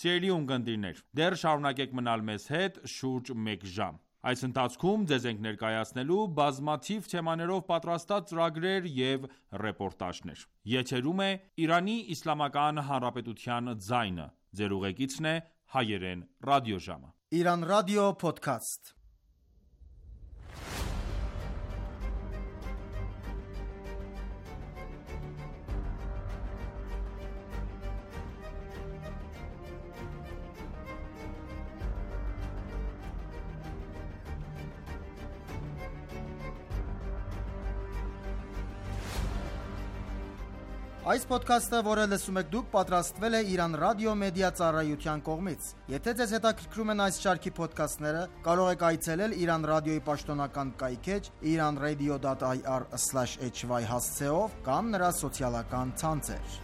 Սիրելի ունկնդիրներ, դեռ շարունակեք մնալ մեզ հետ շուրջ 1 ժամ։ Այս ընթացքում ձեզ ենք ներկայացնելու բազմաթիվ թեմաներով պատրաստած ծրագրեր և ռեպորտաժներ։ Եթերում է Իրանի Իսլամական Հանրապետության ձայնը։ Ձեր ուղեկիցն է Հայերեն ռադիոժամը։ Իրանական ռադիո փոդքասթ։ Այս ոդքասթը, որը լսում եք դուք, պատրաստվել է Իրանական ռադիոմեդիա ծառայության կողմից։ Եթե ձեզ հետաքրքրում են այս շարքի ոդքասթները, կարող եք այցելել Իրանական ռադիոյի պաշտոնական կայքէջ iranradio.ir/hy հասցեով կամ նրա սոցիալական ցանցեր։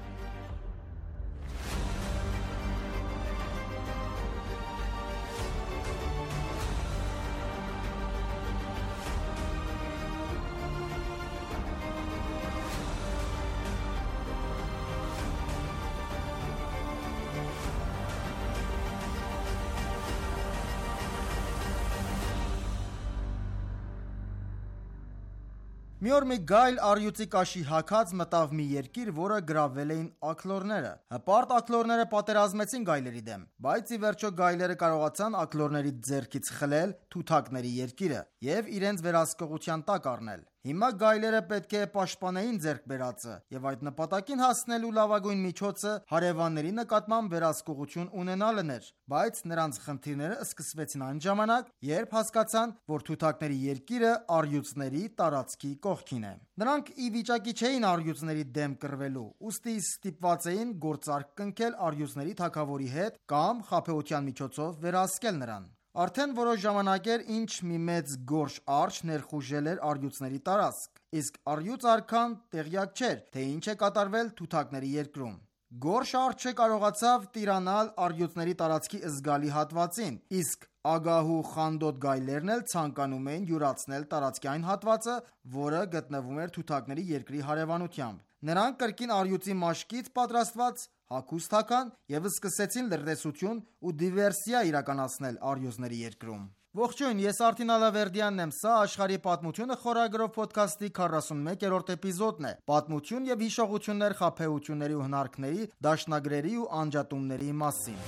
Մի օր մի գայլ առյուծի կաշի հագած մտավ մի երկիր, որը գրավել էին աքլորները։ Հպարտ աքլորները պատերազմեցին գայլերի դեմ, բայց ի վերջո գայլերը կարողացան աքլորների ձեռքից խլել թութակների երկիրը և իրենց վերահսկողության տակ առնել։ Հիմա գայլերը պետք է պաշտպանեին ձեռք բերածը, և այդ նպատակին հասնելու լավագույն միջոցը հարևանների նկատմամբ վերահսկողություն ունենալն էր, բայց նրանց խնդիրները սկսվեցին այն ժամանակ, երբ հասկացան, որ թութակների երկիրը առյուծների տարածքի կողքին է։ Նրանք ի վիճակի չէին առյուծների դեմ կռվելու, ուստի ստիպված էին գործարք կնքել առյուծների թագավորի հետ կամ խաբեության միջոցով վերահսկել նրան։ Արդեն որոշ ժամանակ էր, ինչ մի մեծ գորշ արջը ներխուժել էր առյուծների տարածք, իսկ առյուծ արքան տեղյակ չէր, թե ինչ է կատարվել թութակների երկրում։ Գորշ արջը կարողացավ տիրանալ առյուծների տարածքի զգալի հատվածին, իսկ ագահ ու խանդոտ գայլերն էլ ցանկանում էին յուրացնել տարածքի այն հատվածը, որը գտնվում էր թութակների երկրի հարևանությամբ։ Նրանք կրկին առյուծի մաշկից պատրաստված հագուստ հագան և սկսեցին լրտեսություն ու դիվերսիա իրականացնել առյուծների երկրում։ Ողջույն, ես Արտին Ալավերդյանն եմ, սա աշխարհի պատմությունը խորագրով ոդքասթի 41-րդ էպիզոդն է։ Պատմություն և հիշողություններ խաբեությունների ու հնարքների, դաշնագրերի ու անջատումների մասին։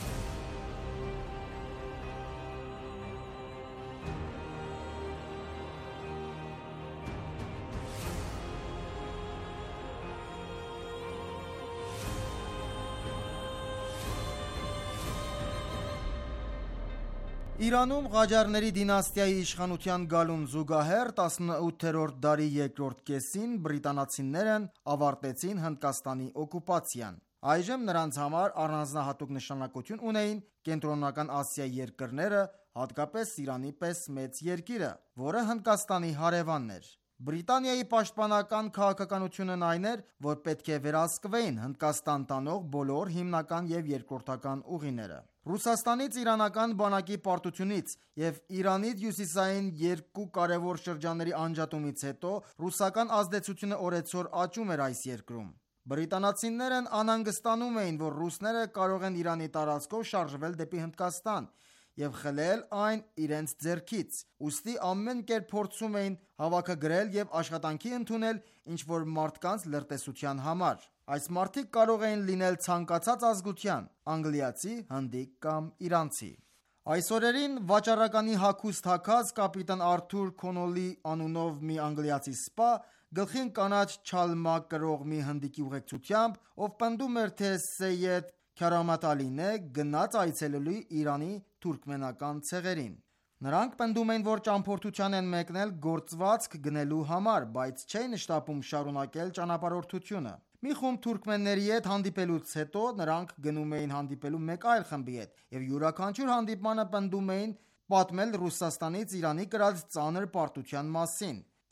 Իրանում Ղաջարների դինաստիայի իշխանության գալուն զուգահեռ 18-րդ դարի երկրորդ կեսին բրիտանացիներն ավարտեցին Հնդկաստանի օկուպացիան։ Այժմ նրանց համար առանձնահատուկ նշանակություն ունեին Կենտրոնական Ասիայի երկրները, հատկապես Իրանի պես մեծ երկիրը, որը Հնդկաստանի հարևանն էր։ Բրիտանիայի պաշտպանական քաղաքականությունն այն էր, որ պետք է վերահսկվեին Հնդկաստան տանող բոլոր հիմնական և երկրորդական ուղիները։ Ռուսաստանից իրանական բանակի պարտությունից և Իրանից հյուսիսային երկու կարևոր շրջանների անջատումից հետո ռուսական ազդեցությունը օրեցօր աճում էր այս երկրում։ Բրիտանացիներն անհանգստանում էին, որ ռուսները կարող են Իրանի տարածքով շարժվել դեպի Հնդկաստան և խլել այն իրենց ձեռքից, ուստի ամեն կերպ փորձում էին հավաքագրել և աշխատանքի ընդունել ինչ-որ մարդկանց լրտեսության համար։ Այս մարդիկ կարող էին լինել ցանկացած ազգության՝ անգլիացի, հնդիկ կամ իրանցի։ Այս օրերին վաճառականի հագուստ հագած կապիտան Արթուր Քոնոլի անունով մի անգլիացի սպա գլխին կանաչ չալմա կրող մի հնդիկի ուղեկցությամբ, ով պնդում էր, թե Սեյեդ Քարամաթ Ալին է, գնաց այցելելու Իրանի թուրքմենական ցեղերին։ Նրանք պնդում էին, որ ճամփորդության են մեկնել գործվածք գնելու համար, բայց չէին շտապում շարունակել ճանապարհորդությունը։ Մի խումբ թուրքմենների հետ հանդիպելուց հետո նրանք գնում էին հանդիպելու մեկ այլ խմբի հետ և յուրաքանչյուր հանդիպմանը պնդում էին պատմել Ռուսաստանից Իրանի կրած ծանր պարտության մասին։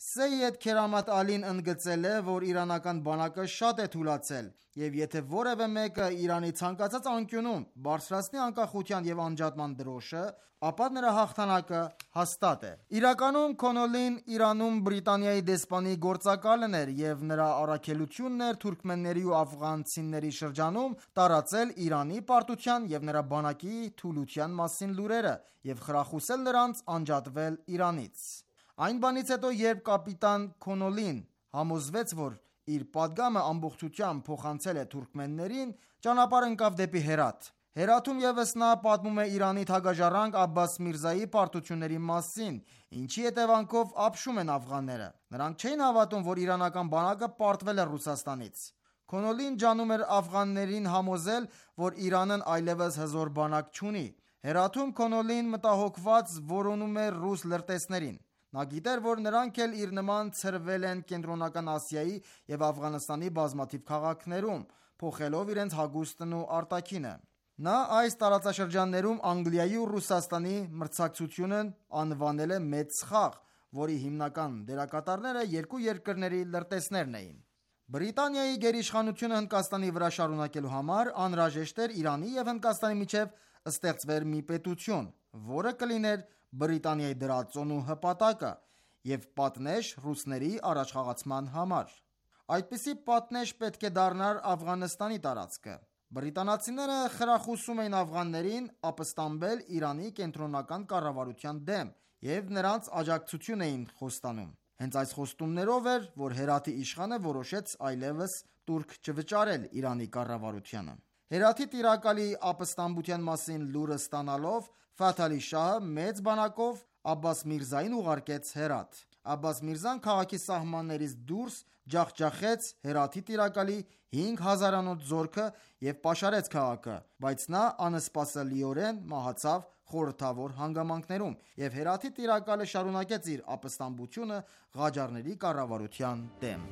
Սեյեդ Քերամատ Ալին ընդգծել է, որ իրանական բանակը շատ է թուլացել, եւ եթե որևէ մեկը Իրանի ցանկացած անկյունում բարձրացնի անկախության եւ անջատման դրոշը, ապա նրա հաղթանակը հաստատ է։ Իրականում Քոնոլին Իրանում Բրիտանիայի դեսպանի գործակալն էր եւ նրա առաքելությունն էր թուրքմենների ու աֆղանցիների շրջանում տարածել Իրանի պարտության եւ նրա բանակի թուլության մասին լուրերը եւ խրախուսել նրանց անջատվել Իրանից։ Այն բանից հետո, երբ կապիտան Քոնոլին համոզվեց, որ իր պատգամը ամբողջությամբ փոխանցել է թուրքմեններին, ճանապարհ ընկավ դեպի Հերաթ։ Հերաթում ևս նա պատմում է Իրանի թագաժառանգ Աբբաս Միրզայի պարտությունների մասին, ինչի հետևանքով ապշում են աֆղանները։ Նրանք չէին հավատում, որ իրանական բանակը պարտվել է Ռուսաստանից։ Քոնոլին ջանում էր աֆղաններին համոզել, որ Իրանն այլևս հզոր բանակ չունի։ Հերաթում Քոնոլին մտահոգված որոնում էր ռուս լրտեսներին։ Նա գիտեր, որ նրանք էլ իր նման ցրվել են Կենտրոնական Ասիայի եւ Աֆղանստանի բազմաթիվ քաղաքներում, փոխելով իրենց հագուստն ու արտաքինը։ Նա այս տարածաշրջաններում Անգլիայի ու Ռուսաստանի մրցակցությունն անվանել է մեծ սխաղ, որի հիմնական դերակատարները երկու երկրների լրտեսներն էին։ Բրիտանիայի գերիշխանությունը Հնդկաստանի վրա շարունակելու համար անհրաժեշտ էր Իրանի եւ Հնդկաստանի միջև ստեղծվեր մի պետություն, որը կլիներ Բրիտանիայի դրածոն ու հպատակը եւ պատնեշ ռուսների առաջխաղացման համար։ Այդպիսի պատնեշ պետք է դառնար Աֆղանստանի տարածքը։ Բրիտանացիները խրախուսում էին աֆղաններին ապստամբել Իրանի կենտրոնական կառավարության դեմ եւ նրանց աջակցություն էին խոստանում։ Հենց այս խոստումներով էր, որ Հերաթի իշխանը որոշեց այլևս տուրք չվճարել Իրանի կառավարությանը։ Հերաթի տիրակալի ապստամբության մասին լուրը ստանալով Ֆաթ Ալի Շահը մեծ բանակով Աբբաս Միրզային ուղարկեց Հերաթ։ Աբբաս Միրզան քաղաքի սահմաններից դուրս ջախջախեց Հերաթի տիրակալի 5000-անոց զորքը եւ պաշարեց քաղաքը, բայց նա անսպասելիորեն մահացավ խորհրդավոր հանգամանքներում, եւ Հերաթի տիրակալը շարունակեց իր ապստամբությունը Ղաջարների կառավարության դեմ։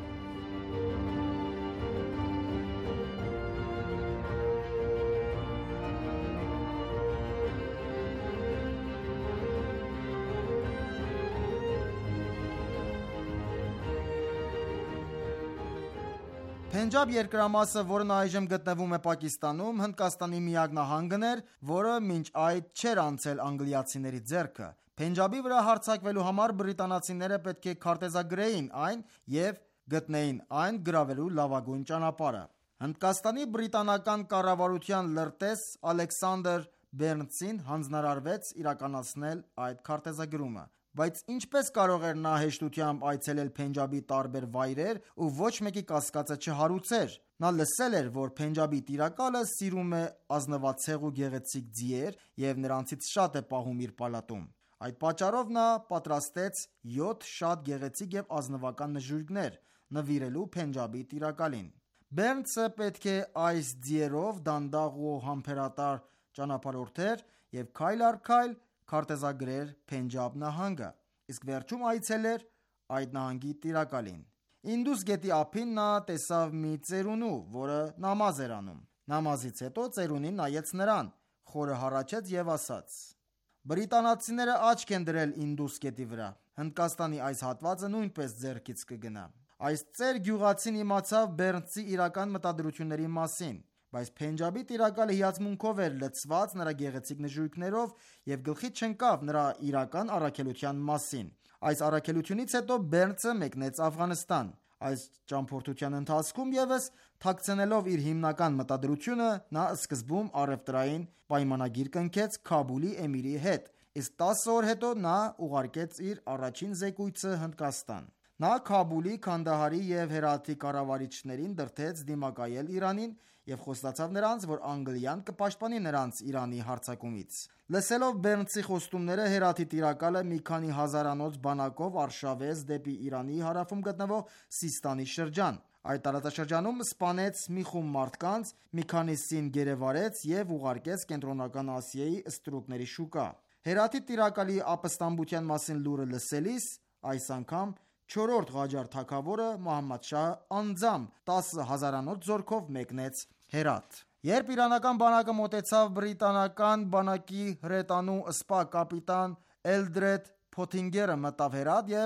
Փենջաբ երկրամասը, որն այժմ գտնվում է Պակիստանում, Հնդկաստանի միակ նահանգն էր, որը մինչ այդ չէր անցել անգլիացիների ձեռքը։ Փենջաբի վրա հարձակվելու համար բրիտանացիները պետք է քարտեզագրեին այն եւ գտնեին այն գրավելու լավագույն ճանապարհը։ Հնդկաստանի բրիտանական կառավարության լրտես Ալեքսանդր Բերնսին հանձնարարվեց իրականացնել այդ քարտեզագրումը։ Բայց ինչպես կարող էր նա հեշտությամբ այցելել Փենջաբի տարբեր վայրեր ու ոչ մեկի կասկածը չհարուցեր։ Նա լսել էր, որ Փենջաբի տիրակալը սիրում է ազնվացեղ ու գեղեցիկ ձիեր եւ նրանցից շատ է պահում իր պալատում։ Այդ պատճառով նա պատրաստեց 7 շատ գեղեցիկ եւ ազնվական նժույգներ նվիրելու Փենջաբի տիրակալին։ Բերնսը պետք է այս ձիերով դանդաղ ու համբերատար ճանապարհորդեր եւ քայլ առ քայլ քարտեզագրեր Փենջաբ նահանգը, իսկ վերջում այցելեր այդ նահանգի տիրակալին։ Ինդուս գետի ափին նա տեսավ մի ծերունու, որը նամազ էր անում։ Նամազից հետո ծերունին նայեց նրան, խորը հառաչեց եւ ասաց. Բրիտանացիները աչք են դրել Ինդուս գետի վրա։ Հնդկաստանի այս հատվածը նույնպես ձեռքից կգնա։ Այս ծեր գյուղացին իմացավ Բերնսի իրական մտադրությունների մասին, բայց Փենջաբի տիրակալը հիացմունքով էր լցված նրա գեղեցիկ նժույգներով եւ գլխի չընկավ նրա իրական առաքելության մասին։ Այս առաքելությունից հետո Բերնսը մեկնեց Աֆղանստան։ Այս ճամփորդության ընթացքում ևս թաքցնելով իր հիմնական մտադրությունը, նա սկզբում առևտրային պայմանագիր կնքեց Քաբուլի էմիրի հետ, իսկ 10 օր հետո նա ուղարկեց իր առաջին զեկույցը Հնդկաստան։ Նա Քաբուլի, Քանդահարի եւ Հերաթի կառավարիչներին դրդեց դիմակայել Իրանին եւ խոստացավ նրանց, որ Անգլիան կպաշտպանի նրանց Իրանի հարձակումից։ Լսելով Բերնսի խոստումները, Հերաթի տիրակալը մի քանի հազարանոց բանակով արշավեց դեպի Իրանի հարավում գտնվող Սիստանի շրջան։ Այդ տարածաշրջանում սպանեց մի խումբ մարդկանց, մի քանիսին գերեվարեց եւ ուղարկեց Կենտրոնական Ասիայի ստրուկների շուկա։ Հերաթի տիրակալի ապստամբության մասին լուրը լսելիս, այս անգամ 4-րդ Ղաջար թագավորը Մոհամմադ Շահը անձամբ 10,000-անոց զորքով մեկնեց Հերաթ։ Երբ իրանական բանակը մոտեցավ բրիտանական բանակի հրետանու սպա կապիտան Էլդրեդ Փոթինգերը մտավ Հերաթ եւ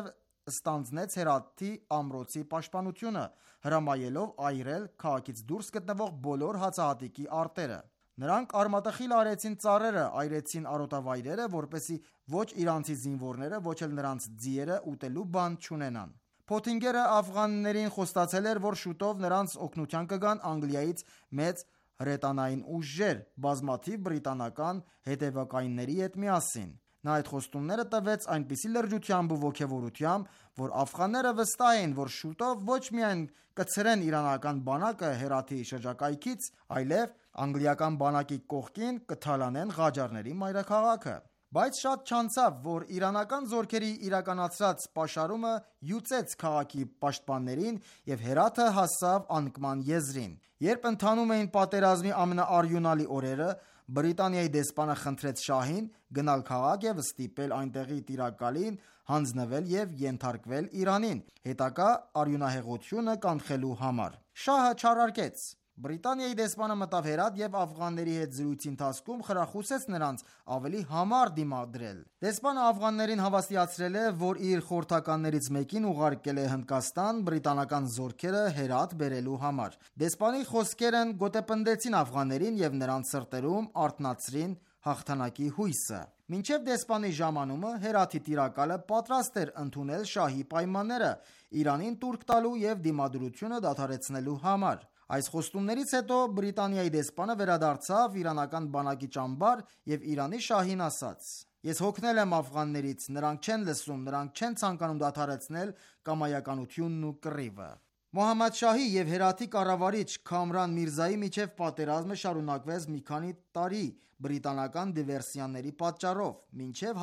ստանձնեց Հերաթի ամրոցի պաշտպանությունը, հրամայելով այրել քաղաքից դուրս գտնվող բոլոր հացահատիկի արտերը։ Նրանք արմատախիլ արեցին ծառերը, այրեցին արոտավայրերը, որպեսզի ոչ իրանցի զինվորները, ոչ էլ նրանց ձիերը ուտելու բան չունենան։ Փոթինգերը աֆղաններին խոստացել էր, որ շուտով նրանց օգնության կգան Անգլիայից մեծ հրետանային ուժեր, բազմաթիվ բրիտանական հետևակայինների հետ միասին։ Նա այդ խոստումները տվեց այնպիսի լրջությամբ ու ոգևորությամբ, որ աֆղանները վստահ էին, որ շուտով ոչ միայն կցրեն իրանական բանակը Հերաթի շրջակայքից, այլև անգլիական բանակի կողքին կթալանեն Ղաջարների մայրաքաղաքը։ Բայց շատ չանցավ, որ իրանական զորքերի իրականացրած պաշարումը յուծեց քաղաքի պաշտպաններին և Հերաթը հասավ անկման եզրին։ Երբ ընթանում էին պատերազմի ամենաարյունալի օրերը, Բրիտանիայի դեսպանը խնդրեց շահին գնալ քաղաք և ստիպել այնտեղի տիրակալին հանձնվել և ենթարկվել Իրանին՝ հետագա արյունահեղությունը կանխելու համար։ Շահը չարարկեց։ Բրիտանիայի դեսպանը մտավ Հերաթ և աֆղանների հետ զրույցի ընթացքում խրախուսեց նրանց ավելի համառ դիմադրել։ Դեսպանը աֆղաններին հավաստիացրել է, որ իր խորհրդականներից մեկին ուղարկել է Հնդկաստան բրիտանական զորքերը Հերաթ բերելու համար։ Դեսպանի խոսքերն գոտեպնդեցին աֆղաններին և նրանց սրտերում արթնացրին հաղթանակի հույսը։ Մինչև դեսպանի ժամանումը Հերաթի տիրակալը պատրաստ էր ընդունել շահի պայմանները՝ Իրանին տուրք տալու և դիմադրությունը դադարեցնելու համար։ Այս խոստումներից հետո Բրիտանիայի դեսպանը վերադարձավ իրանական բանակի ճամբար և Իրանի շահին ասաց. «Ես հոգնել եմ աֆղաններից, նրանք չեն լսում, նրանք չեն ցանկանում դադարեցնել կամայականությունն ու կռիվը»։ Մոհամմադ Շահի և Հերաթի կառավարիչ Քամրան Միրզայի միջև պատերազմը շարունակվեց մի քանի տարի բրիտանական դիվերսիաների պատճառով, մինչև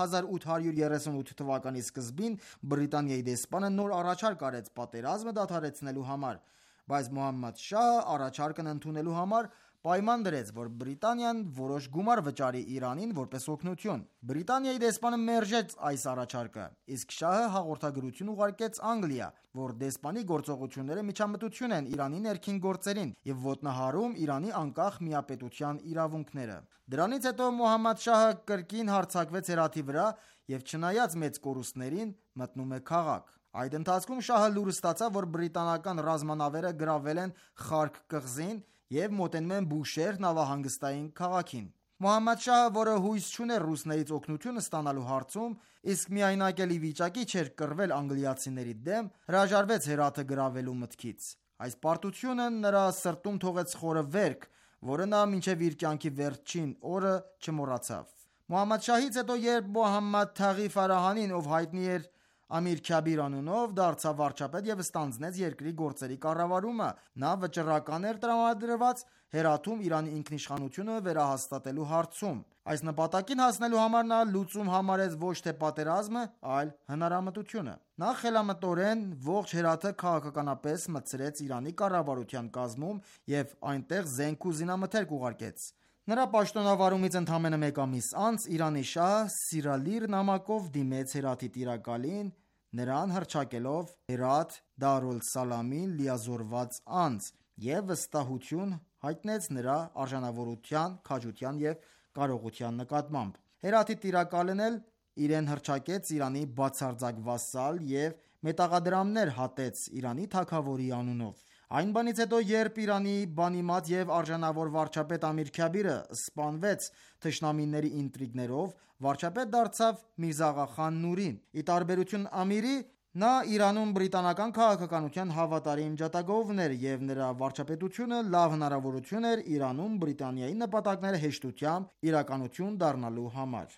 1838 թվականի սկզբին Բրիտանիայի դեսպանը նոր առաջարկ արեց պատերազմը դադարեցնելու համար, բայց Մոհամմադ Շահը առաջարկն ընդունելու համար պայման դրեց, որ Բրիտանիան որոշ գումար վճարի Իրանին որպես օգնություն։ Բրիտանիայի դեսպանը մերժեց այս առաջարկը, իսկ շահը հաղորդագրություն ուղարկեց Անգլիա, որ դեսպանի գործողությունները միջամտություն են Իրանի ներքին գործերին և ոտնահարում Իրանի անկախ միապետության իրավունքները։ Դրանից հետո Մոհամմադ Շահը կրկին հարձակվեց Հերաթի վրա և չնայած մեծ կորուստներին մտնում է քաղաք։ Այդ ընթացքում շահը լուր ստացավ, որ բրիտանական ռազմանավերը գրավել են Խարկ կղզին և մոտենում են Բուշեհր նավահանգստային քաղաքին։ Մոհամմադ Շահը, որը հույս չուներ ռուսներից օգնություն ստանալու հարցում, իսկ միայնակ էլ ի վիճակի չէր կռվել անգլիացիների դեմ, հրաժարվեց Հերաթը գրավելու մտքից։ Այս պարտությունը նրա սրտում թողեց խորը վերք, որը նա մինչև իր կյանքի վերջին օրը չմոռացավ։ Մոհամմադ Շահից հետո, երբ Մոհամմադ Թաղի Ֆարահանին, ով հայտնի էր Ամիր Քյաբիր անունով, դարձավ վարչապետ և ստանձնեց երկրի գործերի կառավարումը, նա վճռական էր տրամադրված Հերաթում Իրանի ինքնիշխանությունը վերահաստատելու հարցում։ Այս նպատակին հասնելու համար նա լուծում համարեց ոչ թե պատերազմը, այլ հնարամտությունը։ Նա խելամտորեն ողջ Հերաթը քաղաքականապես մտցրեց Իրանի կառավարության կազմում և այնտեղ զենք ու զինամթերք ուղարկեց։ Նրա պաշտոնավարումից ընդամենը մեկ ամիս անց Իրանի շահը Սիրալիր նամակով դիմեց Հերաթի տիրակալին, նրան հռչակելով Հերաթ Դար-օլ-Սալամին լիազորված անձ և վստահություն հայտնեց նրա արժանավորության, քաջության և կարողության նկատմամբ։ Հերաթի տիրակալն էլ իրեն հռչակեց Իրանի բացարձակ վասալ և մետաղադրամներ հատեց Իրանի թագավորի անունով։ Այն բանից հետո, երբ Իրանի բանիմաց և արժանավոր վարչապետ Ամիր Քյաբիրը սպանվեց թշնամիների ինտրիգներով, վարչապետ դարձավ Միրզա Խան Նուրին։ Ի տարբերություն Ամիրի, նա Իրանում բրիտանական քաղաքականության հավատարիմ ջատագովն էր և նրա վարչապետությունը լավ հնարավորություն էր Իրանում Բրիտանիայի նպատակները հեշտությամբ իրականություն դառնալու համար։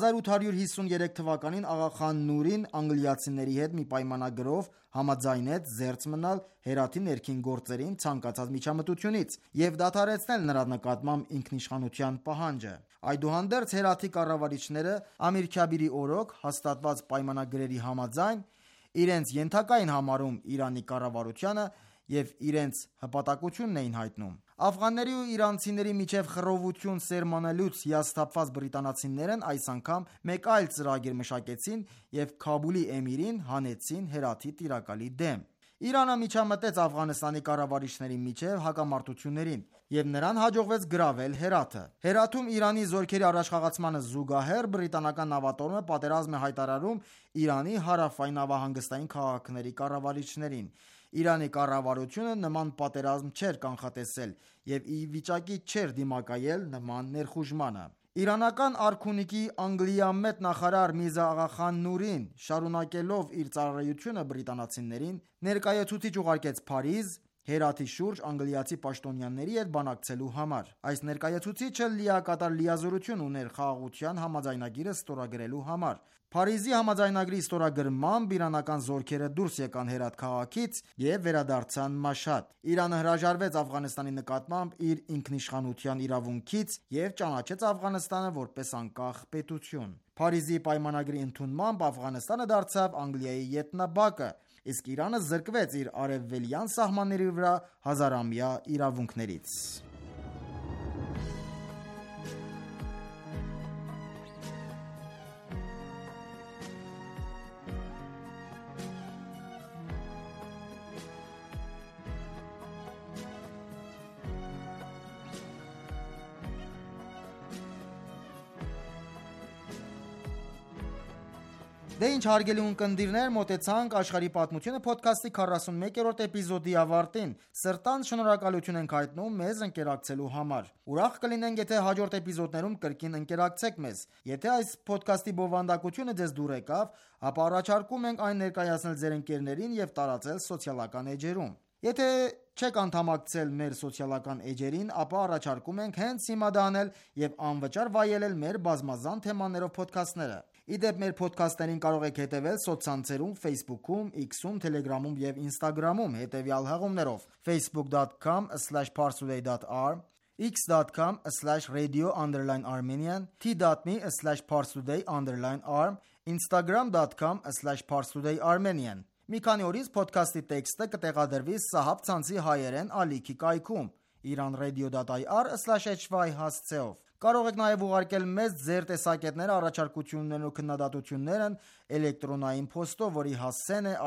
1853 թվականին Աղա Խան Նուրին անգլիացիների հետ մի պայմանագրով համաձայնեց զերծ մնալ Հերաթի ներքին գործերին ցանկացած միջամտությունից և դադարեցնել նրա նկատմամբ ինքնիշխանության պահանջը։ Այդուհանդերձ Հերաթի կառավարիչները Ամիր Քյաբիրի օրոք հաստատված պայմանագրերի համաձայն իրենց ենթակա էին համարում Իրանի կառավարությանը և իրենց հպատակությունն էին հայտնում։ Աֆղանների ու իրանցիների միջև խռովություն սերմանելուց հիասթափված բրիտանացիներն այս անգամ մեկ այլ ծրագիր մշակեցին և Քաբուլի էմիրին հանեցին Հերաթի տիրակալի դեմ։ Իրանը միջամտեց Աֆղանստանի կառավարիչների միջև հակամարտություններին և նրան հաջողվեց գրավել Հերաթը։ Հերաթում Իրանի զորքերի առաջխաղացմանը զուգահեռ բրիտանական նավատորմը պատերազմ է հայտարարում Իրանի հարավային նավահանգստային քաղաքների կառավարիչներին։ Իրանի կառավարությունը նման պատերազմ չէր կանխատեսել և ի վիճակի չէր դիմակայել նման ներխուժմանը։ Իրանական արքունիքի անգլիամետ նախարար Միրզա Աղախան Նուրին, շարունակելով իր ծառայությունը բրիտանացիներին, ներկայացուցիչ ուղարկեց Փարիզ՝ Հերաթի շուրջ անգլիացի պաշտոնյաների հետ բանակցելու համար։ Այս ներկայացուցիչը լիակատար լիազորություն ուներ խաղաղության համաձայնագիրը ստորագրելու համար։ Փարիզի համաձայնագրի ստորագրմամբ իրանական զորքերը դուրս եկան Հերաթ քաղաքից և վերադարձան Մաշհադ։ Իրանը հրաժարվեց Աֆղանստանի նկատմամբ իր ինքնիշխանության իրավունքից և ճանաչեց Աֆղանստանը որպես անկախ պետություն։ Փարիզի պայմանագրի ընդունմամբ Աֆղանստանը դարձավ Անգլիայի ետնաբակը, իսկ Իրանը զրկվեց իր արևելյան սահմանների վրա հազարամյա իրավունքներից։ Դե ինչ հարգելի ունկնդիրներ, մոտեցանք աշխարհի պատմությունը փոդքասթի 41-րդ էպիզոդի ավարտին։ Սրտան շնորհակալություն ենք հայտնում մեզ ընկերակցելու համար։ Ուրախ կլինենք, եթե հաջորդ էպիզոդներում կրկին ընկերակցեք մեզ։ Եթե այս փոդքասթի բովանդակությունը ձեզ դուր եկավ, ապա առաջարկում ենք այն ներկայացնել ձեր ընկերներին և տարածել սոցիալական էջերում։ Եթե չեք անդամակցել մեր սոցիալական էջերին, ապա առաջարկում ենք հենց հիմա դա անել և անվճար վայելել մեր բազմազան թեմաներով փոդքասթները։ Ի դեպ, մեր փոդքասթերին կարող եք հետևել սոցցանցերում Facebook-ում, X-ում, Telegram-ում և Instagram-ում հետևյալ հղումներով՝ facebook.com/parstoday.ir, x.com/radio_armenian, t.me/parstoday_arm, instagram.com/parstodayarmenian։ Մի քանի օրից փոդքասթի տեքստը կտեղադրվի Սահաբ ցանցի հայերեն ալիքի կայքում iranradio.ir/hy հասցեով։ Կարող եք նաև ուղարկել մեզ ձեր տեսակետները, առաջարկություններն ու քննադատություններն էլեկտրոնային փոստով, որի հասցեն է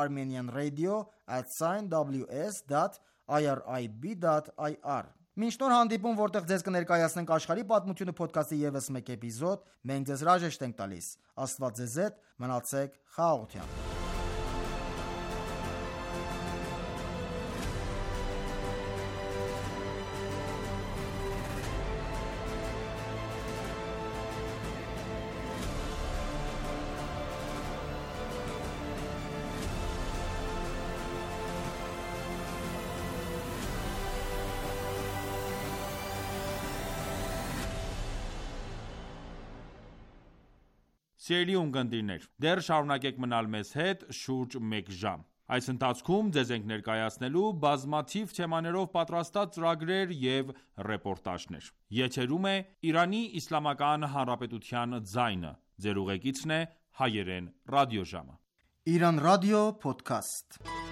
armenianradio@ws.irib.ir։ Մինչ նոր հանդիպում, որտեղ ձեզ կներկայացնենք աշխարհի պատմությունը փոդքասթի ևս մեկ էպիզոդ, մենք ձեզ հրաժեշտ ենք տալիս։ Աստված ձեզ հետ, մնացեք խաղաղությամբ։ Սիրելի ունկնդիրներ, դեռ շարունակեք մնալ մեզ հետ շուրջ մեկ ժամ։ Այս ընթացքում ձեզ ենք ներկայացնելու բազմաթիվ թեմաներով պատրաստած ծրագրեր և ռեպորտաժներ։ Եթերում է Իրանի Իսլամական Հանրապետության ձայնը։ Ձեր ուղեկիցն է հայերեն ռադիոժամը։ Իրանական ռադիո փոդքասթ։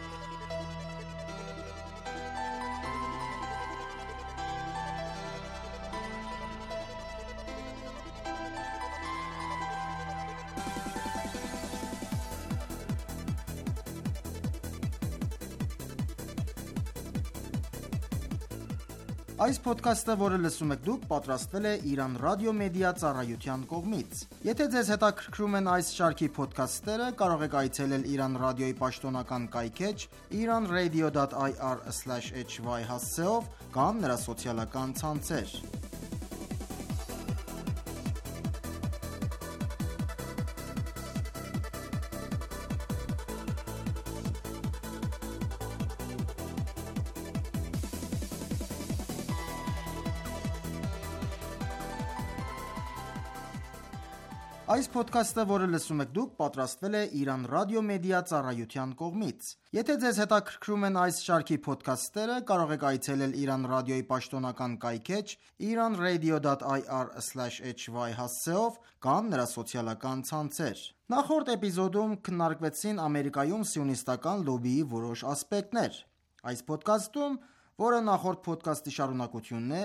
Այս փոդքասթը, որը լսում եք դուք, պատրաստվել է Իրանական ռադիոմեդիա ծառայության կողմից։ Եթե ձեզ հետաքրքրում են այս շարքի փոդքասթերը, կարող եք այցելել Իրանական ռադիոյի պաշտոնական կայքէջ iranradio.ir/hy հասցեով կամ նրա սոցիալական ցանցեր։ Այս փոդքասթը, որը լսում եք դուք, պատրաստվել է Իրանական ռադիոմեդիա ծառայության կողմից։ Եթե ձեզ հետաքրքրում են այս շարքի փոդքասթերը, կարող եք այցելել Իրանական ռադիոյի պաշտոնական կայքէջ iranradio.ir/hy հասցեով կամ նրա սոցիալական ցանցեր։ Նախորդ էպիզոդում քննարկվեցին Ամերիկայում սիոնիստական լոբբիի որոշ ասպեկտներ։ Այս փոդքասթում, որը նախորդ փոդքասթի շարունակությունն է,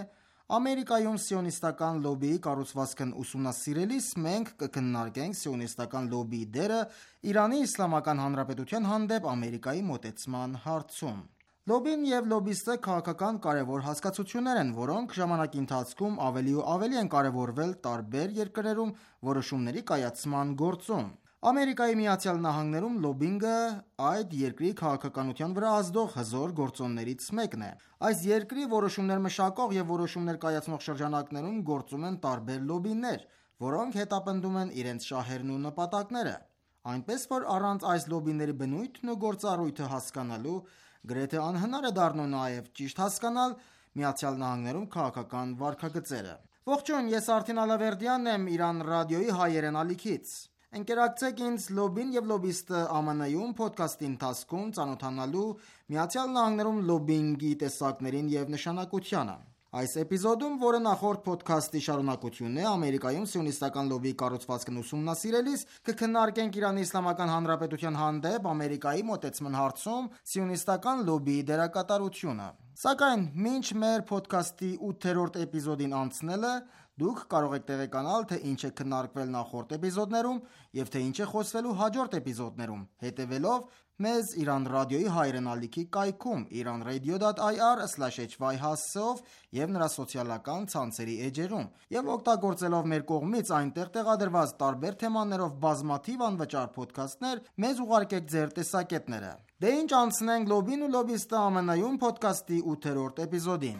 Ամերիկայում սիոնիստական լոբիի կառուցվածքն ուսումնասիրելիս մենք կքննարկենք սիոնիստական լոբիի դերը Իրանի Իսլամական Հանրապետության հանդեպ Ամերիկայի մոտեցման հարցում։ Լոբին և լոբիստը քաղաքական կարևոր հասկացություններ են, որոնք ժամանակի ընթացքում ավելի ու ավելի են կարևորվել տարբեր երկրներում որոշումների կայացման գործում։ Ամերիկայի Միացյալ Նահանգներում լոբինգը այդ երկրի քաղաքականության վրա ազդող հզոր գործոններից մեկն է։ Այս երկրի որոշումներ մշակող և որոշումներ կայացնող շրջանակներում գործում են տարբեր լոբիներ, որոնք հետապնդում են իրենց շահերն ու նպատակները։ Այնպես որ առանց այս լոբիների բնույթն ու գործառույթը հասկանալու գրեթե անհնար է դառնում նաև ճիշտ հասկանալ ԱՄՆ-ում քաղաքական վարքագծերը։ Ողջույն, ես Արթին Ալավերդյանն եմ Իրան ռադիոյի հայերեն ալիքից։ Ընկերակցեք ինձ լոբին և լոբիստը ԱՄՆ-ում փոդքասթի ընթացքում ծանոթանալու ԱՄՆ-ում լոբինգի տեսակներին և նշանակությանը։ Այս էպիզոդում, որը նախորդ փոդքասթի շարունակությունն է, Ամերիկայում սիոնիստական լոբիի կառուցվածքն ուսումնասիրելիս կքննարկենք Իրանի Իսլամական Հանրապետության հանդեպ Ամերիկայի մոտեցման հարցում սիոնիստական լոբիի դերակատարությունը։ Սակայն մինչ մեր փոդքասթի 8-րդ էպիզոդին անցնելը, դուք կարող եք տեղեկանալ, թե ինչ է քննարկվել նախորդ էպիզոդներում և թե ինչ է խոսվելու հաջորդ էպիզոդներում, հետևելով մեզ Իրան ռադիոյի հայերեն ալիքի կայքում iranradio.ir/hy հասցեով և նրա սոցիալական ցանցերի էջերում, և օգտագործելով մեր կողմից այնտեղ տեղադրված տարբեր թեմաներով բազմաթիվ անվճար փոդքասթներ, մեզ ուղարկեք ձեր տեսակետները։ Դե ինչ, անցնենք լոբին ու լոբիստը ԱՄՆ-ում փոդքասթի 8-րդ էպիզոդին։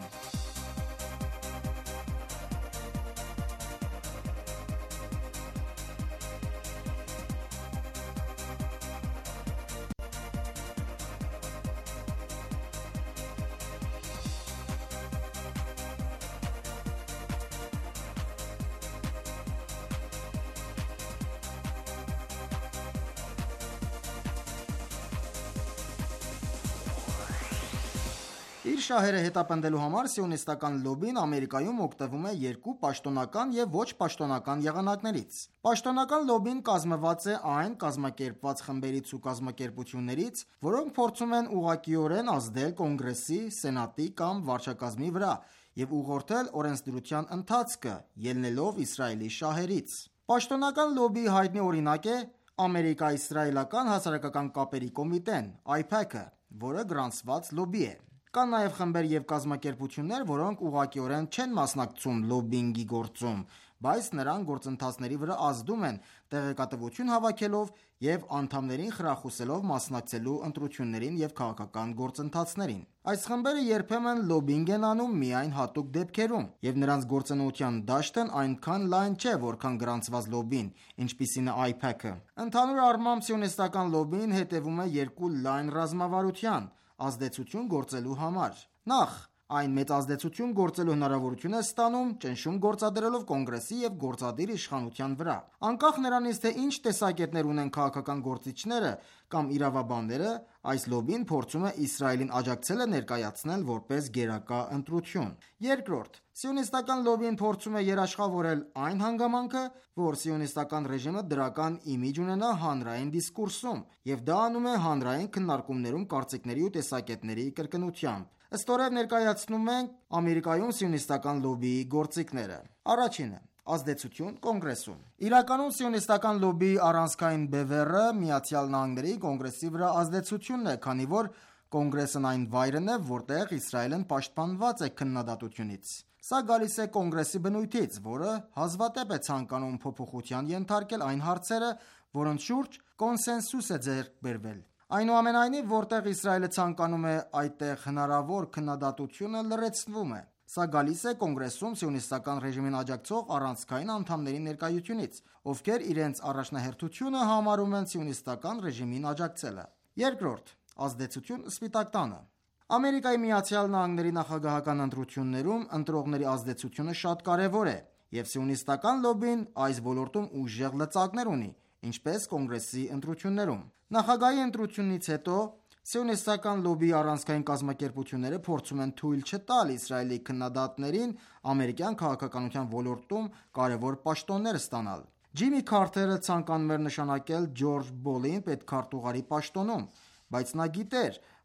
Իր շահերը հետապնդելու համար սիոնիստական լոբին Ամերիկայում օգտվում է երկու պաշտոնական և ոչ պաշտոնական եղանակներից։ Պաշտոնական լոբին կազմված է այն կազմակերպված խմբերից ու կազմակերպություններից, որոնք փորձում են ուղղակիորեն ազդել Կոնգրեսի, Սենատի կամ վարչակազմի վրա և ուղղորդել օրենսդրության ընթացքը՝ ելնելով Իսրայելի շահերից։ Պաշտոնական լոբիի հայտնի օրինակ է Ամերիկա-իսրայելական հասարակական կապերի կոմիտեն (AIPAC), որը գրանցված լոբի է։ Կան նաև խմբեր և կազմակերպություններ, որոնք ուղղակիորեն չեն մասնակցում լոբբինգի գործում, բայց նրանք գործընթացների վրա ազդում են՝ տեղեկատվություն հավաքելով և անդամներին խրախուսելով մասնակցելու ընտրություններին և քաղաքական գործընթացներին։ Այս խմբերը երբեմն լոբբինգ են անում միայն հատուկ դեպքերում, և նրանց գործունեության դաշտն այնքան լայն չէ, որքան գրանցված լոբբին, ինչպիսին է AIPAC-ը։ Ընդհանուր առմամբ, սիոնիստական լոբին հետևում է երկու լայն ռազմավարության՝ ազդեցություն գործելու համար։ Նախ, այն մեծ ազդեցություն գործելու հնարավորություն է ստանում ճնշում գործադրելով Կոնգրեսի և գործադիր իշխանության վրա։ Անկախ նրանից, թե ինչ տեսակետներ ունեն քաղաքական գործիչները կամ իրավաբանները, այս լոբին փորձում է Իսրայելին աջակցելը ներկայացնել որպես գերակա ընտրություն։ Երկրորդ, սիոնիստական լոբին փորձում է երաշխավորել այն հանգամանքը, որ սիոնիստական ռեժիմը դրական իմիջ ունենա հանրային դիսկուրսում, և դա անում է հանրային քննարկումներում կարծիքների ու տեսակետների կրկնությամբ։ Ստորև ներկայացնում ենք Ամերիկայում սիոնիստական լոբիի գործիքները։ Առաջինը՝ ազդեցություն Կոնգրեսում։ Իրականում սիոնիստական լոբիի առանցքային բևեռը ԱՄՆ-ի Կոնգրեսի վրա ազդեցությունն է, քանի որ Կոնգրեսն այն վայրն է, որտեղ Իսրայելն պաշտպանված է քննադատությունից։ Սա գալիս է Կոնգրեսի բնույթից, որը հազվադեպ է ցանկանում փոփոխության ենթարկել այն հարցերը, որոնց շուրջ կոնսենսուս է ձեռք բերվել։ Այնուամենայնիվ, որտեղ Իսրայելը ցանկանում է, այդտեղ հնարավոր քննադատությունը լրացվում է։ Սա գալիս է Կոնգրեսում սիոնիստական ռեժիմին աջակցող առանցքային անդամների ներկայությունից, ովքեր իրենց առաջնահերթությունը համարում են սիոնիստական ռեժիմին աջակցելը։ Երկրորդ՝ ազդեցություն Սպիտակ տանը։ Ամերիկայի Միացյալ Նահանգների նախագահական ընտրություններում ընտրողների ազդեցությունը շատ կարևոր է, և սիոնիստական լոբին այս ոլորտում ուժեղ լծակներ ունի, ինչպես Կոնգրեսի ընտրություններում։ Նախագահի ընտրությունից հետո սիոնիստական լոբիի առանցքային կազմակերպությունները փորձում են թույլ չտալ Իսրայելի քննադատներին ամերիկյան քաղաքականության ոլորտում կարևոր պաշտոններ ստանալ։ Ջիմի Քարթերը ցանկանում էր նշանակել Ջորջ Բոլին պետքարտուղարի պաշտոնում, բայց նա գիտեր,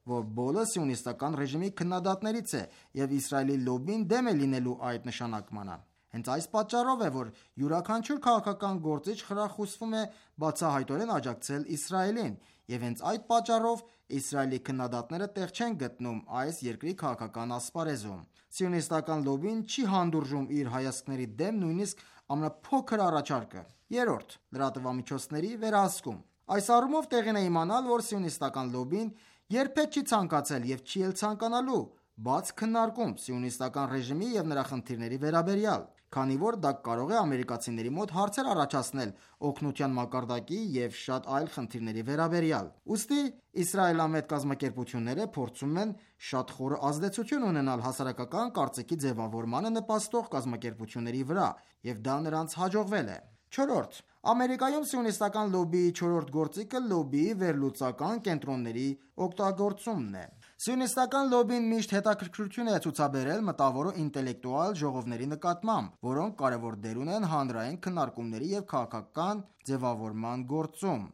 որ բոլը սիոնիստական ռեժիմի քննադատներից է եւ Իսրայելի լոբին դեմ է լինելու այդ նշանակմանը։ Հենց այս պատճառով է, որ յուրաքանչյուր քաղաքական գործիչ խրախուսվում է բացահայտորեն աջակցել Իսրայելին, եւ հենց այդ պատճառով Իսրայելի քննադատները տեղ չեն գտնում այս երկրի քաղաքական ասպարեզում։ Սիոնիստական լոբին չի հանդուրժում իր հայացքների դեմ նույնիսկ ամենափոքր առաջարկը։ Երրորդ՝ լրատվամիջոցների վերահսկում։ Այս առումով տեղին է իմանալ, որ սիոնիստական լոբին երբեք չի ցանկացել եւ չի էլ ցանկանալու բաց քննարկում սիոնիստական ռեժիմի եւ նրա խնդիրների վերաբերյալ, քանի որ դա կարող է ամերիկացիների մոտ հարցեր առաջացնել օգնության մակարդակի եւ շատ այլ խնդիրների վերաբերյալ։ Ուստի իսրայելամետ կազմակերպությունները փորձում են շատ խորը ազդեցություն ունենալ հասարակական կարծիքի ձևավորմանը նպաստող կազմակերպությունների վրա, եւ դա նրանց հաջողվել է։ Չորրորդ՝ Ամերիկայում սիոնիստական լոբիի չորրորդ գործիքը լոբիի վերլուծական կենտրոնների օգտագործումն է։ Սիոնիստական լոբին միշտ հետաքրքրություն է ցուցաբերել մտավոր ու ինտելեկտուալ ժողովների նկատմամբ, որոնք կարևոր դեր ունեն հանրային քննարկումների եւ քաղաքական ձևավորման գործում։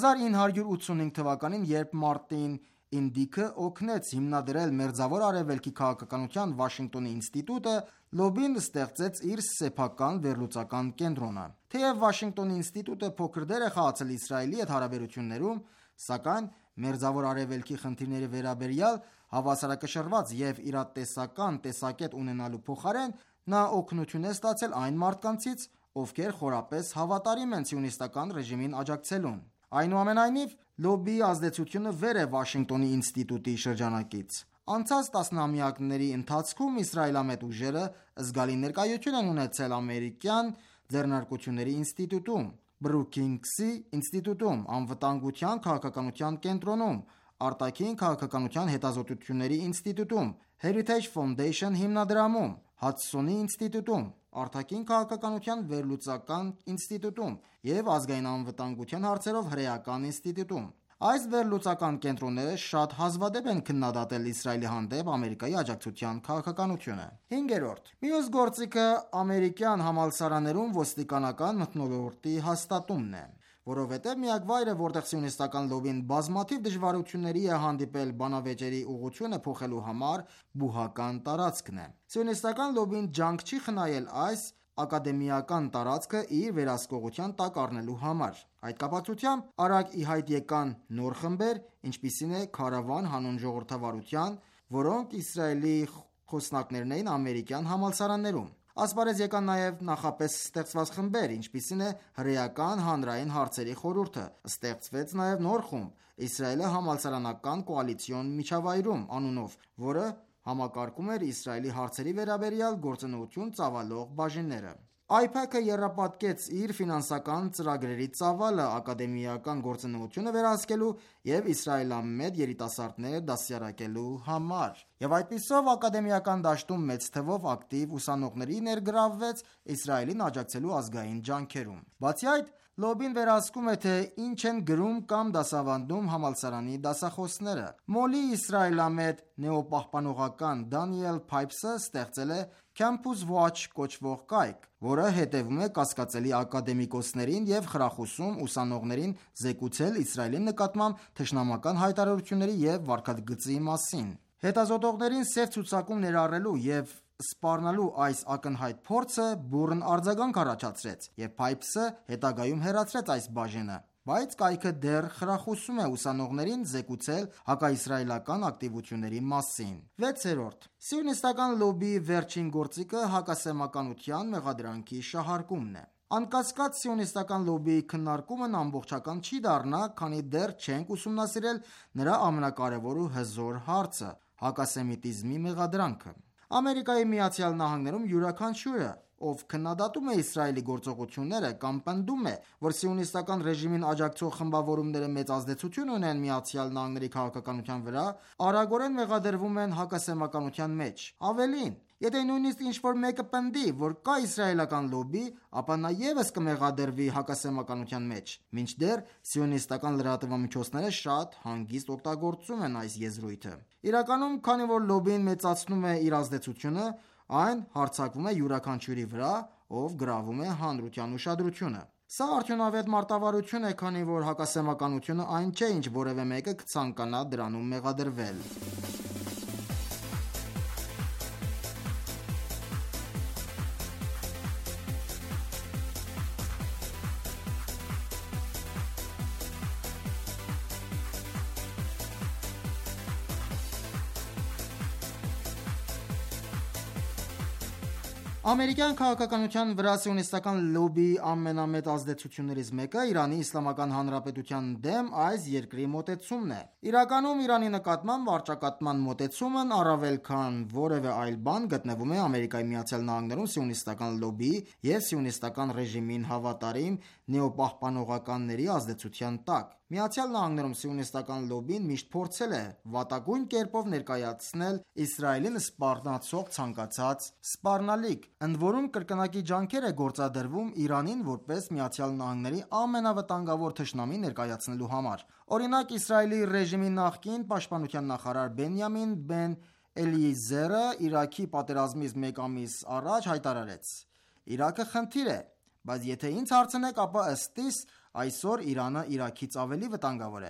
1985 թվականին, երբ Մարտին Ինդիքը օգնեց հիմնադրել Մերձավոր Արևելքի քաղաքականության Վաշինգտոնի ինստիտուտը, լոբին ստեղծեց իր սեփական վերլուծական կենտրոնը։ Թեև Վաշինգտոնի ինստիտուտը փոքր դեր է խաղացել Իսրայելի հետ հարաբերություններում, սակայն Մերձավոր Արևելքի խնդիրների վերաբերյալ հավասարակշռված եւ իրատեսական տեսակետ ունենալու փոխարեն նա օգնություն է ստացել այն մարդկանցից, ովքեր խորապես հավատարիմ են սիոնիստական ռեժիմին աջակցելուն։ Այնուամենայնիվ, լոբիի ազդեցությունը վեր է Վաշինգտոնի ինստիտուտի շրջանակից։ Անցած տասնամյակների ընթացքում իսրայելամետ ուժերը զգալի ներկայություն են ունեցել ամերիկյան ձեռնարկությունների ինստիտուտում, Բրուքինգսի ինստիտուտում, անվտանգության քաղաքականության կենտրոնում, արտաքին քաղաքականության հետազոտությունների ինստիտուտում, Heritage Foundation հիմնադրամում, Հադսոնի ինստիտուտում, արտաքին քաղաքականության վերլուծական ինստիտուտում եւ ազգային անվտանգության հարցերով հրեական ինստիտուտում։ Այս վերլուծական կենտրոնները շատ հազվադեպ են քննադատել Իսրայելի հանդեպ Ամերիկայի աջակցության քաղաքականությունը։ 5-րդ. Մյուս գործիքը ամերիկյան համալսարաններում ոստիկանական մթնոլորտի հաստատումն է, որովհետև միակ վայրը, որտեղ սիոնիստական լոբին բազմաթիվ դժվարությունների է հանդիպել բանավեճերի ուղղությունը փոխելու համար, բուհական տարածքն է։ Սիոնիստական լոբին ջանք չի խնայել այս ակադեմիական տարածքը իր վերահսկողության տակ առնելու համար։ Այդ կապակցությամբ արագ ի հայտ եկան նոր խմբեր, ինչպիսին է Քարավան հանուն ժողովրդավարության, որոնք Իսրայելի խոսնակներն էին ամերիկյան համալսարաններում։ Ասպարեզ եկան նաև նախապես ստեղծված խմբեր, ինչպիսին է Հրեական հանրային հարցերի խորհուրդը։ Ստեղծվեց նաև նոր խումբ՝ Իսրայելը համալսարանական կոալիցիոն միջավայրում անունով, որը համակարգում էր Իսրայելի հարցերի վերաբերյալ գործունեություն ծավալող բաժինները։ AIPAC-ը եռապատկեց իր ֆինանսական ծրագրերի ծավալը ակադեմիական գործունեությունը վերահսկելու եւ իսրայելամետ երիտասարդները դաստիարակելու համար։ Եվ այդպիսով ակադեմիական դաշտում մեծ թվով ակտիվ ուսանողների ներգրավվեց Իսրայելին աջակցելու ազգային ջանքերում։ Բացի այդ, լոբին վերահսկում է, թե ինչ են գրում կամ դասավանդում համալսարանի դասախոսները։ Մոլի իսրայելամետ նեոպահպանողական Դանիել Փայփսը ստեղծել է Campus Watch կոչվող կայք, որը հետևում է կասկածելի ակադեմիկոսներին եւ խրախուսում ուսանողներին զեկուցել Իսրայելի նկատմամբ թշնամական հայտարարությունների եւ վարքագծի մասին։ Հետազոտողներին սև ցուցակում ներառելու եւ սպառնալու այս ակնհայտ փորձը բուռն արձագանք առաջացրեց, եւ Փայփսը հետագայում հեռացրեց այս բաժինը, բայց կայքը դեռ խրախուսում է ուսանողներին զեկուցել հակաիսրայելական ակտիվությունների մասին։ 6-րդ. Սիոնիստական լոբիի վերջին գործիքը հակասեմականության մեղադրանքի շահարկումն է։ Անկասկած սիոնիստական լոբիի քննարկումն ամբողջական չի դառնա, քանի դեռ չենք ուսումնասիրել նրա ամենակարևոր ու հզոր հարցը՝ հակասեմիտիզմի մեղադրանքը։ Ամերիկայի Միացյալ Նահանգներում յուրաքանչյուրը, ով քննադատում է Իսրայելի գործողությունները կամ պնդում է, որ սիոնիստական ռեժիմին աջակցող խմբավորումները մեծ ազդեցություն ունեն Միացյալ Նահանգների քաղաքականության վրա, արագորեն մեղադրվում են հակասեմականության մեջ։ Ավելին, եթե նույնիսկ ինչ-որ մեկը պնդի, որ կա իսրայելական լոբի, ապա նա ևս կմեղադրվի հակասեմականության մեջ, մինչդեռ սիոնիստական լրատվամիջոցները շատ հանգիստ օգտագործում են այս եզրույթը։ Իրականում, քանի որ լոբին մեծացնում է իր ազդեցությունը, այն հարձակվում է յուրաքանչյուրի վրա, ով գրավում է հանրության ուշադրությունը։ Սա արդյունավետ մարտավարություն է, քանի որ հակասեմականությունը այն չէ, ինչ որևէ մեկը կցանկանա դրանում մեղադրվել։ Ամերիկյան քաղաքականության վրա սիոնիստական լոբբիի ամենամեծ ազդեցություններից մեկը Իրանի Իսլամական Հանրապետության դեմ այս երկրի մոտեցումն է։ Իրականում Իրանի նկատմամբ վարչակատման մոտեցումն առավել քան որևէ այլ բան գտնվում է Ամերիկայի Միացյալ Նահանգներում սիոնիստական լոբբիի և սիոնիստական ռեժիմին հավատարիմ նեոպահպանողականների ազդեցության տակ։ Միացյալ Նահանգներում սիոնիստական լոբբին միշտ փորձել է վատագույն կերպով ներկայացնել Իսրայելին սպառնացող ցանկացած սպառնալիք, ընդ որում կրկնակի ջանքեր է գործադրվում Իրանին որպես Միացյալ Նահանգների ամենավտանգավոր թշնամի ներկայացնելու համար։ Օրինակ, Իսրայելի ռեժիմի նախկին պաշտպանության նախարար Բենյամին Բեն Էլիեզերը Իրաքի պատերազմից մեկ ամիս առաջ հայտարարեց. «Իրաքը խնդիր է, բայց եթե ինձ հարցնեք, ապա ըստ իս այսօր Իրանը Իրաքից ավելի վտանգավոր է»։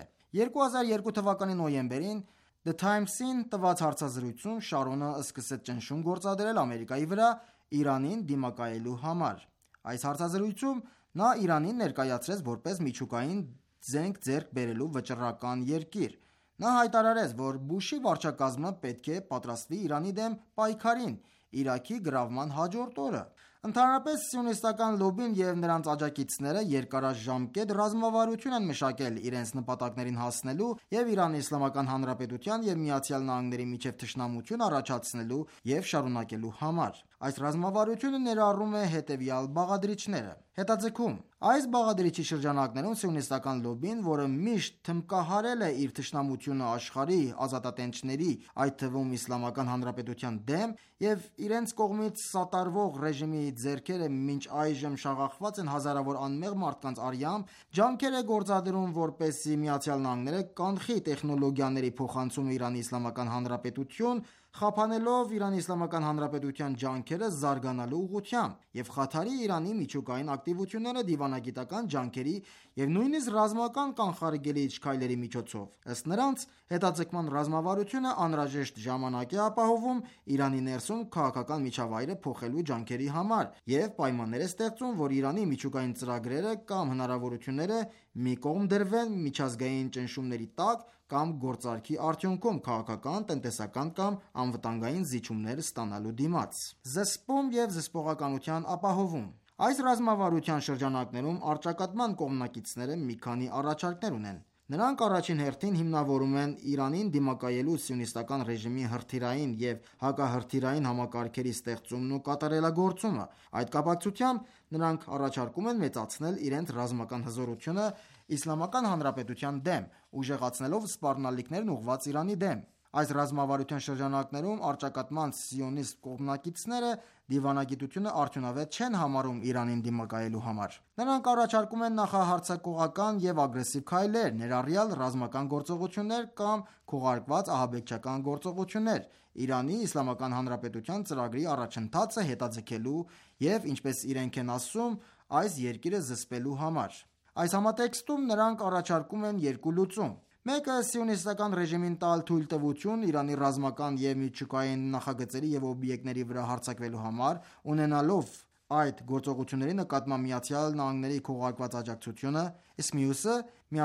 2002 թվականի նոյեմբերին The Times-ին տված հարցազրույցում Շարոնը սկսեց ճնշում գործադրել Ամերիկայի վրա Իրանին դիմակայելու համար։ Այս հարցազրույցում նա Իրանին ներկայացրեց որպես միջուկային զենք ձեռք բերելու վճռական երկիր։ Նա հայտարարեց, որ Բուշի վարչակազմը պետք է պատրաստվի Իրանի դեմ պայքարին Իրաքի գրավման հաջորդ օրը։ Ընդհանրապես, սիոնիստական լոբբին և նրանց աջակիցները երկարաժամկետ ռազմավարություն են մշակել իրենց նպատակներին հասնելու և Իրանի Իսլամական Հանրապետության և Միացյալ Նահանգների միջև թշնամություն առաջացնելու և շարունակելու համար։ Այս ռազմավարությունը ներառում է հետևյալ բաղադրիչները. Հետաձգում. Այս բաղադրիչի շրջանակներում սիոնիստական լոբբին, որը միշտ թմբկահարել է իր թշնամությունը աշխարհի ազատատենչների, այդ թվում Իսլամական Հանրապետության դեմ, և իրենց կողմից սատարվող ռեժիմի ձեռքերը մինչ այժմ շաղախված են հազարավոր անմեղ մարդկանց արյամբ, ջանքեր է գործադրում, որպեսզի Միացյալ Նահանգները կանխի տեխնոլոգիաների փոխանցումը Իրանի Իսլամական Հանրապետություն, խափանելով Իրանի Իսլամական Հանրապետության ջանքերը զարգանալու ուղղությամբ և խաթարի Իրանի միջուկային ակտիվությունները դիվանագիտական ջանքերի և նույնիսկ ռազմական կանխարգելիչ քայլերի միջոցով։ Ըստ նրանց, հետաձգման ռազմավարությունը անհրաժեշտ ժամանակ է ապահովում Իրանի ներսում քաղաքական միջավայրը փոխելու ջանքերի համար և պայմաններ է ստեղծում, որ Իրանի միջուկային ծրագրերը կամ հնարավորությունները մի կողմ դրվեն միջազգային ճնշումների տակ կամ գործարքի արդյունքում քաղաքական, տնտեսական կամ անվտանգային զիջումներ ստանալու դիմաց։ Զսպում և զսպողականության ապահովում Այս ռազմավարության շրջանակներում առճակատման կողմնակիցները մի քանի առաջարկներ ունեն։ Նրանք առաջին հերթին հիմնավորում են Իրանին դիմակայելու սիոնիստական ռեժիմի հրթիռային և հակահրթիռային համակարգերի ստեղծումն ու կատարելագործումը։ Այդ կապակցությամբ նրանք առաջարկում են մեծացնել իրենց ռազմական հզորությունը Իսլամական Հանրապետության դեմ, ուժեղացնելով սպառնալիքներն ուղղված Իրանի դեմ։ Այս ռազմավարության շրջանակներում առճակատման սիոնիստ կողմնակիցները դիվանագիտությունը արդյունավետ չեն համարում Իրանին դիմակայելու համար։ Նրանք առաջարկում են նախահարձակողական և ագրեսիվ քայլեր, ներառյալ ռազմական գործողություններ կամ քողարկված ահաբեկչական գործողություններ Իրանի Իսլամական Հանրապետության ծրագրի առաջընթացը հետաձգելու և, ինչպես իրենք են ասում, այս երկիրը զսպելու համար։ Այս համատեքստում նրանք առաջարկում են երկու լուծում։ Մեկը սիոնիստական ռեժիմին տալ թույլտվություն Իրանի ռազմական և միջուկային նախագծերի և օբյեկտների վրա հարձակվելու համար, ունենալով այդ գործողությունների նկատմամբ Միացյալ Նահանգների քողարկված աջակցությունը, իսկ մյուսը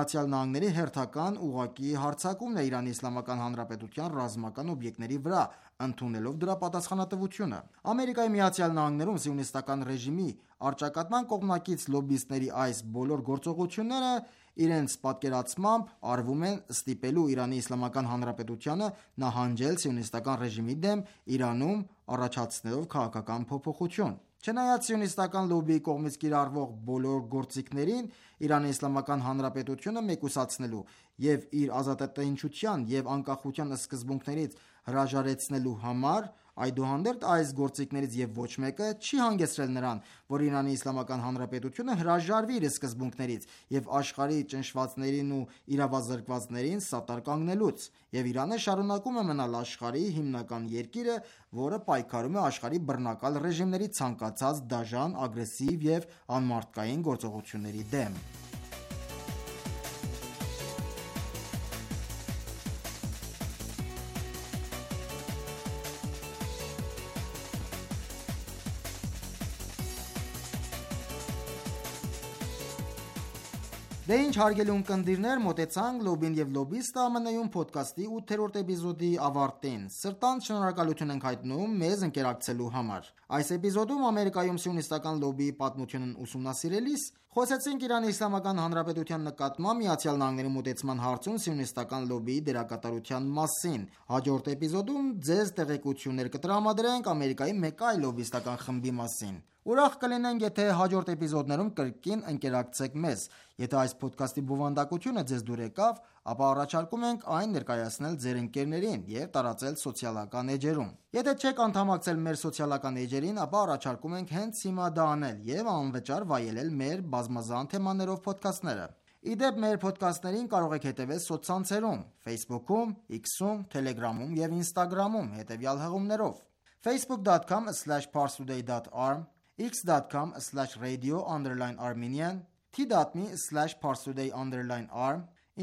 ԱՄՆ-ի հերթական ուղղակի հարձակումն է Իրանի Իսլամական Հանրապետության ռազմական օբյեկտների վրա, ընդունելով դրա պատասխանատվությունը։ Ամերիկայի Միացյալ Նահանգներում սիոնիստական ռեժիմի առճակատման կողմնակից լոբբիստների այս բոլոր գործողությունները իրենց պատկերացմամբ արվում են ստիպելու Իրանի Իսլամական Հանրապետությանը նահանջել սիոնիստական ռեժիմի դեմ Իրանում, առաջացնելով քաղաքական փոփոխություն։ Չնայած սիոնիստական լոբբիի կողմից կիրառվող բոլոր գործիքներին Իրանի Իսլամական Հանրապետությունը մեկուսացնելու և իր ազատատենչության և անկախության սկզբունքներից հրաժարեցնելու համար, Այդուհանդերձ այս գործիքներից եւ ոչ մեկը չի հանգեցրել նրան, որ Իրանի Իսլամական Հանրապետությունը հրաժարվի իր սկզբունքներից եւ աշխարհի ճնշվածներին ու իրավազրկվածներին սատար կանգնելուց, եւ Իրանը շարունակում է մնալ աշխարհի հիմնական երկիրը, որը պայքարում է աշխարհի բռնակալ ռեժիմների ցանկացած դաժան, ագրեսիվ եւ անմարդկային գործողությունների դեմ։ Դե ինչ հարգելի ունկնդիրներ, մոտեցանք Լոբին եւ Լոբիստը ԱՄՆ-ում ոդքասթի 8-րդ էպիզոդի ավարտին։ Սրտանց շնորհակալություն ենք հայտնում մեզ ընկերակցելու համար։ Այս էպիզոդում Ամերիկայում սիոնիստական լոբիի պատմությունն ուսումնասիրելիս խոսեցինք Իրանի Իսլամական Հանրապետության նկատմամբ Միացյալ Նահանգների մոտեցման հարցում սիոնիստական լոբիի դերակատարության մասին։ Հաջորդ էպիզոդում ձեզ տեղեկություններ կտրամադրենք Ամերիկայի մեկ այլ լոբիստական խմբի մասին։ Ուրախ կլինենք, եթե հաջորդ էպիզոդներում կրկին ընկերակցեք մեզ։ Եթե այս ոդքասթի բովանդակությունը ձեզ դուր եկավ, ապա առաջարկում ենք այն ներկայացնել ձեր ընկերներին եւ տարածել սոցիալական էջերում։ Եթե չեք անդամակցել մեր սոցիալական էջերին, ապա առաջարկում ենք հենց հիմա դա անել եւ անվճար վայելել մեր բազմազան թեմաներով ոդքասթները։ Իդեպ մեր ոդքասթներին կարող եք հետևել սոցցանցերում՝ Facebook-ում, X-ում, Telegram-ում եւ Instagram-ում հետեւյալ հղումներով. facebook.com/parstoday.arm, x.com/radio_armenian, t.me/parstoday_arm,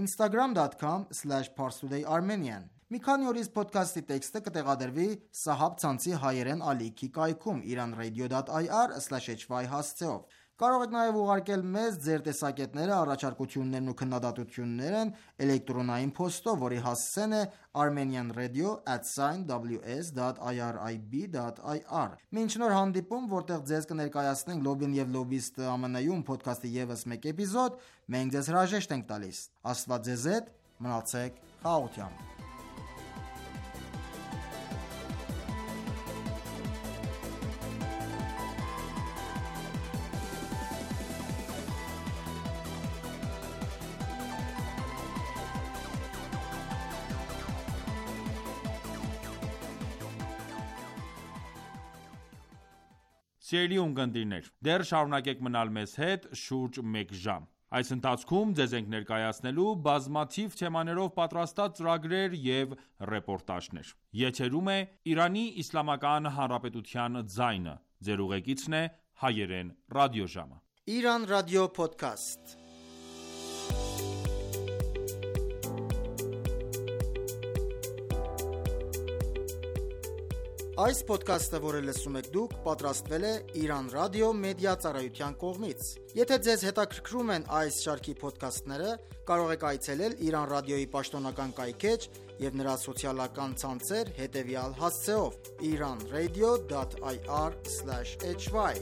instagram.com/parstodayarmenian։ Մի քանի օրից ոդքասթի տեքստը կտեղադրվի Սահաբ ցանցի հայերեն ալիքի կայքում iranradio.ir/hy հասցեով։ Կարող եք նաև ուղարկել մեզ ձեր տեսակետները, առաջարկություններն ու քննադատություններն էլեկտրոնային փոստով, որի հասցեն է armenianradio@ws.irib.ir։ Մինչ նոր հանդիպում, որտեղ ձեզ կներկայացնենք Լոբին եւ Լոբիստը ԱՄՆ-ում ոդքասթի եւս մեկ էպիզոդ, մենք ձեզ հրաժեշտ ենք տալիս։ Աստված ձեզ հետ, մնացեք խաղաղությամբ։ Սիրելի ունկնդիրներ, դեռ շարունակեք մնալ մեզ հետ շուրջ մեկ ժամ։ Այս ընթացքում ձեզ ենք ներկայացնելու բազմաթիվ թեմաներով պատրաստած ծրագրեր եւ ռեպորտաժներ։ Եթերում է Իրանի Իսլամական Հանրապետության ձայնը։ Ձեր ուղեկիցն է հայերեն ռադիոժամը։ Iran Radio Podcast։ Այս ոդքասթը, որը լսում եք դուք, պատրաստվել է Iran Radio մեդիա ծառայության կողմից։ Եթե ձեզ հետաքրքրում են այս շարքի ոդքասթները, կարող եք այցելել Iran Radio-ի պաշտոնական կայքէջ եւ նրա սոցիալական ցանցեր հետեւյալ հասցեով iranradio.ir/hy։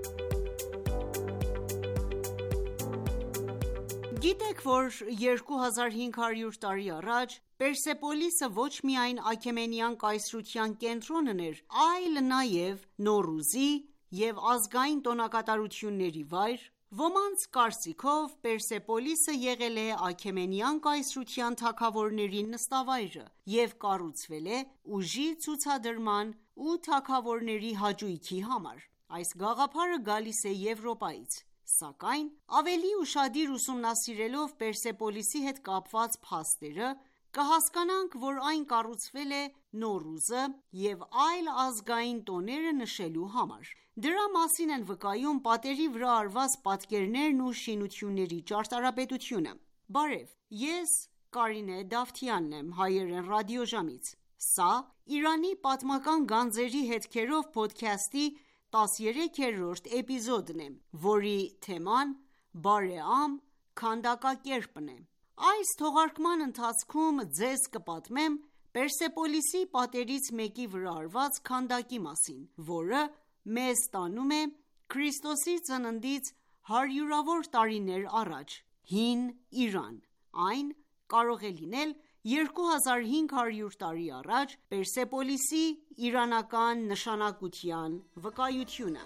Գիտեք, որ 2500 տարի առաջ Պերսեպոլիսը ոչ միայն Աքեմենյան կայսրության կենտրոնն էր, այլ նաև Նոռուզի և ազգային տոնակատարությունների վայր։ Ոմանց կարծիքով Պերսեպոլիսը եղել է Աքեմենյան կայսրության թագավորների նստավայրը և կառուցվել է ուժի ցուցադրման ու թագավորների հաճույքի համար։ Այս գաղափարը գալիս է Եվրոպայից, սակայն ավելի ուշադիր ուսումնասիրելով Պերսեպոլիսի հետ կապված փաստերը, կհասկանանք, որ այն կառուցվել է Նոռուզը և այլ ազգային տոները նշելու համար։ Դրա մասին են վկայում պատերի վրա արված պատկերներն ու շինությունների ճարտարապետությունը։ Բարև, ես Կարինե Դավթյանն եմ հայերեն ռադիոժամից։ Սա Իրանի պատմական գանձերի հետքերով ոդքասթի 13-րդ էպիզոդն է, որի թեման բարեամ քանդակակերպն է։ Այս թողարկման ընթացքում ձեզ կպատմեմ Պերսեպոլիսի պատերից մեկի վրա արված քանդակի մասին, որը մեզ տանում է Քրիստոսի ծննդից հարյուրավոր տարիներ առաջ, հին Իրան։ Այն կարող է լինել 2500 տարի առաջ Պերսեպոլիսի իրանական նշանակության վկայությունը։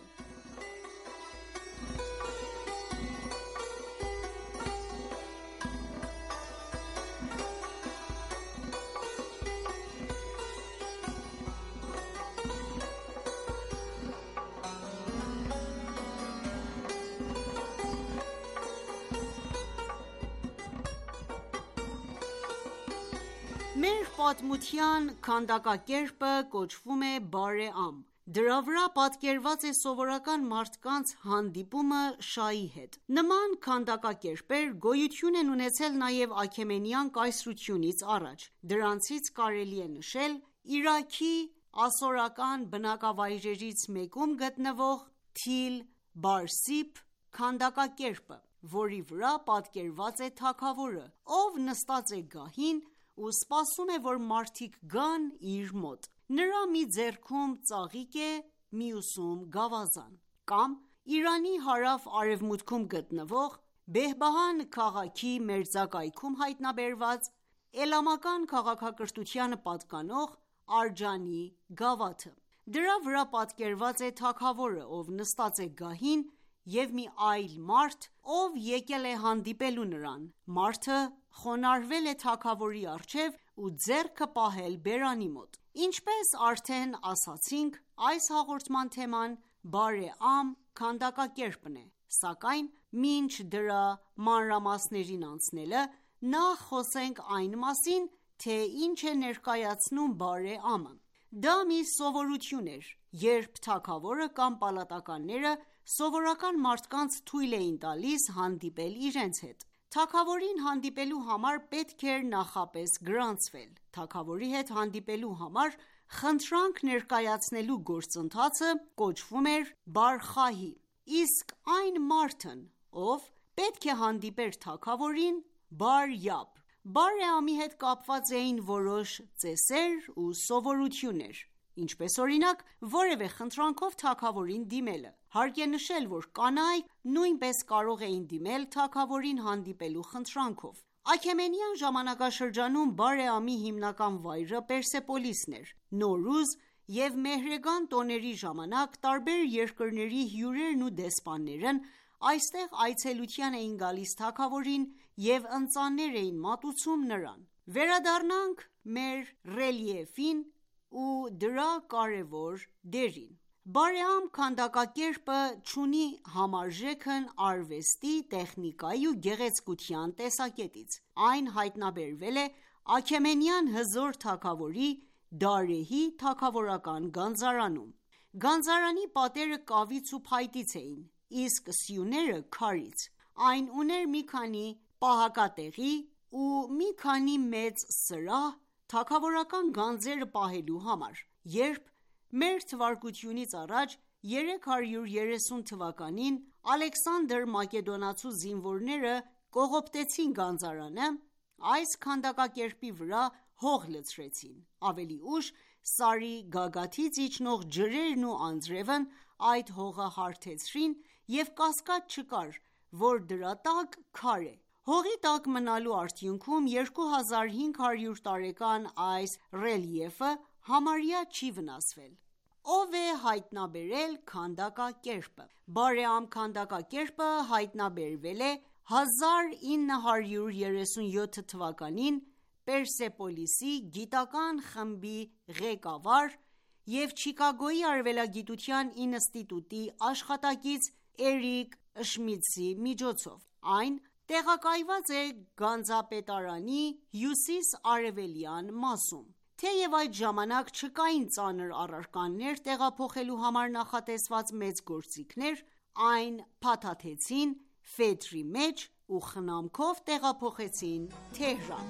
պատմության քանդակակերպը կոչվում է բարեամ։ Դրա վրա պատկերված է սովորական մարդկանց հանդիպումը Շահի հետ։ Նման քանդակակերպեր գոյություն են ունեցել նաև Աքեմենյան կայսրությունից առաջ։ Դրանցից կարելի է նշել Իրաքի ասորական բնակավայրերից մեկում գտնվող Թիլ Բարսիփ քանդակակերպը, որի վրա պատկերված է թագավորը, ով նստած է գահին ու սպասում է, որ մարդիկ գան իր մոտ։ Նրա մի ձեռքում ծաղիկ է, մյուսում գավազան։ Կամ Իրանի հարավ-արևմուտքում գտնվող Բեհբահան քաղաքի մերձակայքում հայտնաբերված էլամական քաղաքակրթությանը պատկանող Արջանի գավաթը։ Դրա վրա պատկերված է թագավորը, ով նստած է գահին, և մի այլ մարդ, ով եկել է հանդիպելու նրան։ Մարդը խոնարհվել է թագավորի առջև ու ձեռքը պահել բերանի մոտ։ Ինչպես արդեն ասացինք, այս հաղորդման թեման բարեամ քանդակակերպն է, սակայն մինչ դրա մանրամասներին անցնելը, նախ խոսենք այն մասին, թե ինչ է ներկայացնում բարեամը։ Դա մի սովորություն էր, երբ թագավորը կամ պալատականները սովորական մարդկանց թույլ էին տալիս հանդիպել իրենց հետ։ Թագավորին հանդիպելու համար պետք էր նախապես գրանցվել։ Թագավորի հետ հանդիպելու համար խնդրանք ներկայացնելու գործընթացը կոչվում էր բարխահի, իսկ այն մարդն, ով պետք է հանդիպեր թագավորին, բարյապ։ Բարեամի հետ կապված էին որոշ ծեսեր ու սովորություններ, ինչպես օրինակ որևէ խնդրանքով թագավորին դիմելը։ Հարկ է նշել, որ կանայք նույնպես կարող էին դիմել թագավորին հանդիպելու խնդրանքով։ Աքեմենյան ժամանակաշրջանում բարեամի հիմնական վայրը Պերսեպոլիսն էր։ Նորուզ և Մեհրեգան տոների ժամանակ տարբեր երկրների հյուրերն ու դեսպաններն այստեղ այցելության էին գալիս թագավորին և ընծաններ էին մատուցում նրան։ Վերադառնանք մեր ռելիեֆին ու դրա կարևոր դերին։ Բարեամ քանդակակերպը չունի համարժեքն արվեստի, տեխնիկայի ու գեղեցկության տեսակետից։ Այն հայտնաբերվել է Աքեմենյան հզոր թագավորի Դարեհի թագավորական գանձարանում։ Գանձարանի պատերը կավից ու փայտից էին, իսկ սյուները՝ քարից։ Այն ուներ մի քանի պահակատեղի ու մի քանի մեծ սրահ թագավորական գանձերը պահելու համար։ Երբ մ.թ.ա. 330 թվականին Ալեքսանդր Մակեդոնացու զինվորները կողոպտեցին գանձարանը, այս քանդակակերպի վրա հող լցրեցին։ Ավելի ուշ Սարի գագաթից իջնող ջրերն ու անձրևն այդ հողը հարթեցրին և կասկած չկար, որ դրա տակ քար է։ Հողի տակ մնալու արդյունքում 2500 տարեկան այս ռելիեֆը համարյա չի վնասվել։ Ով է հայտնաբերել քանդակակերպը։ Բարեամ քանդակակերպը հայտնաբերվել է 1937 թվականին Պերսեպոլիսի գիտական խմբի ղեկավար և Չիկագոյի արևելագիտության ինստիտուտի աշխատակից Էրիկ Շմիդտի միջոցով։ Այն տեղակայված է գանձապետարանի հյուսիս-արևելյան մասում։ Թեև այդ ժամանակ չկային ծանր առարկաներ տեղափոխելու համար նախատեսված մեծ գործիքներ, այն փաթաթեցին ֆետրի մեջ ու խնամքով տեղափոխեցին Թեհրան։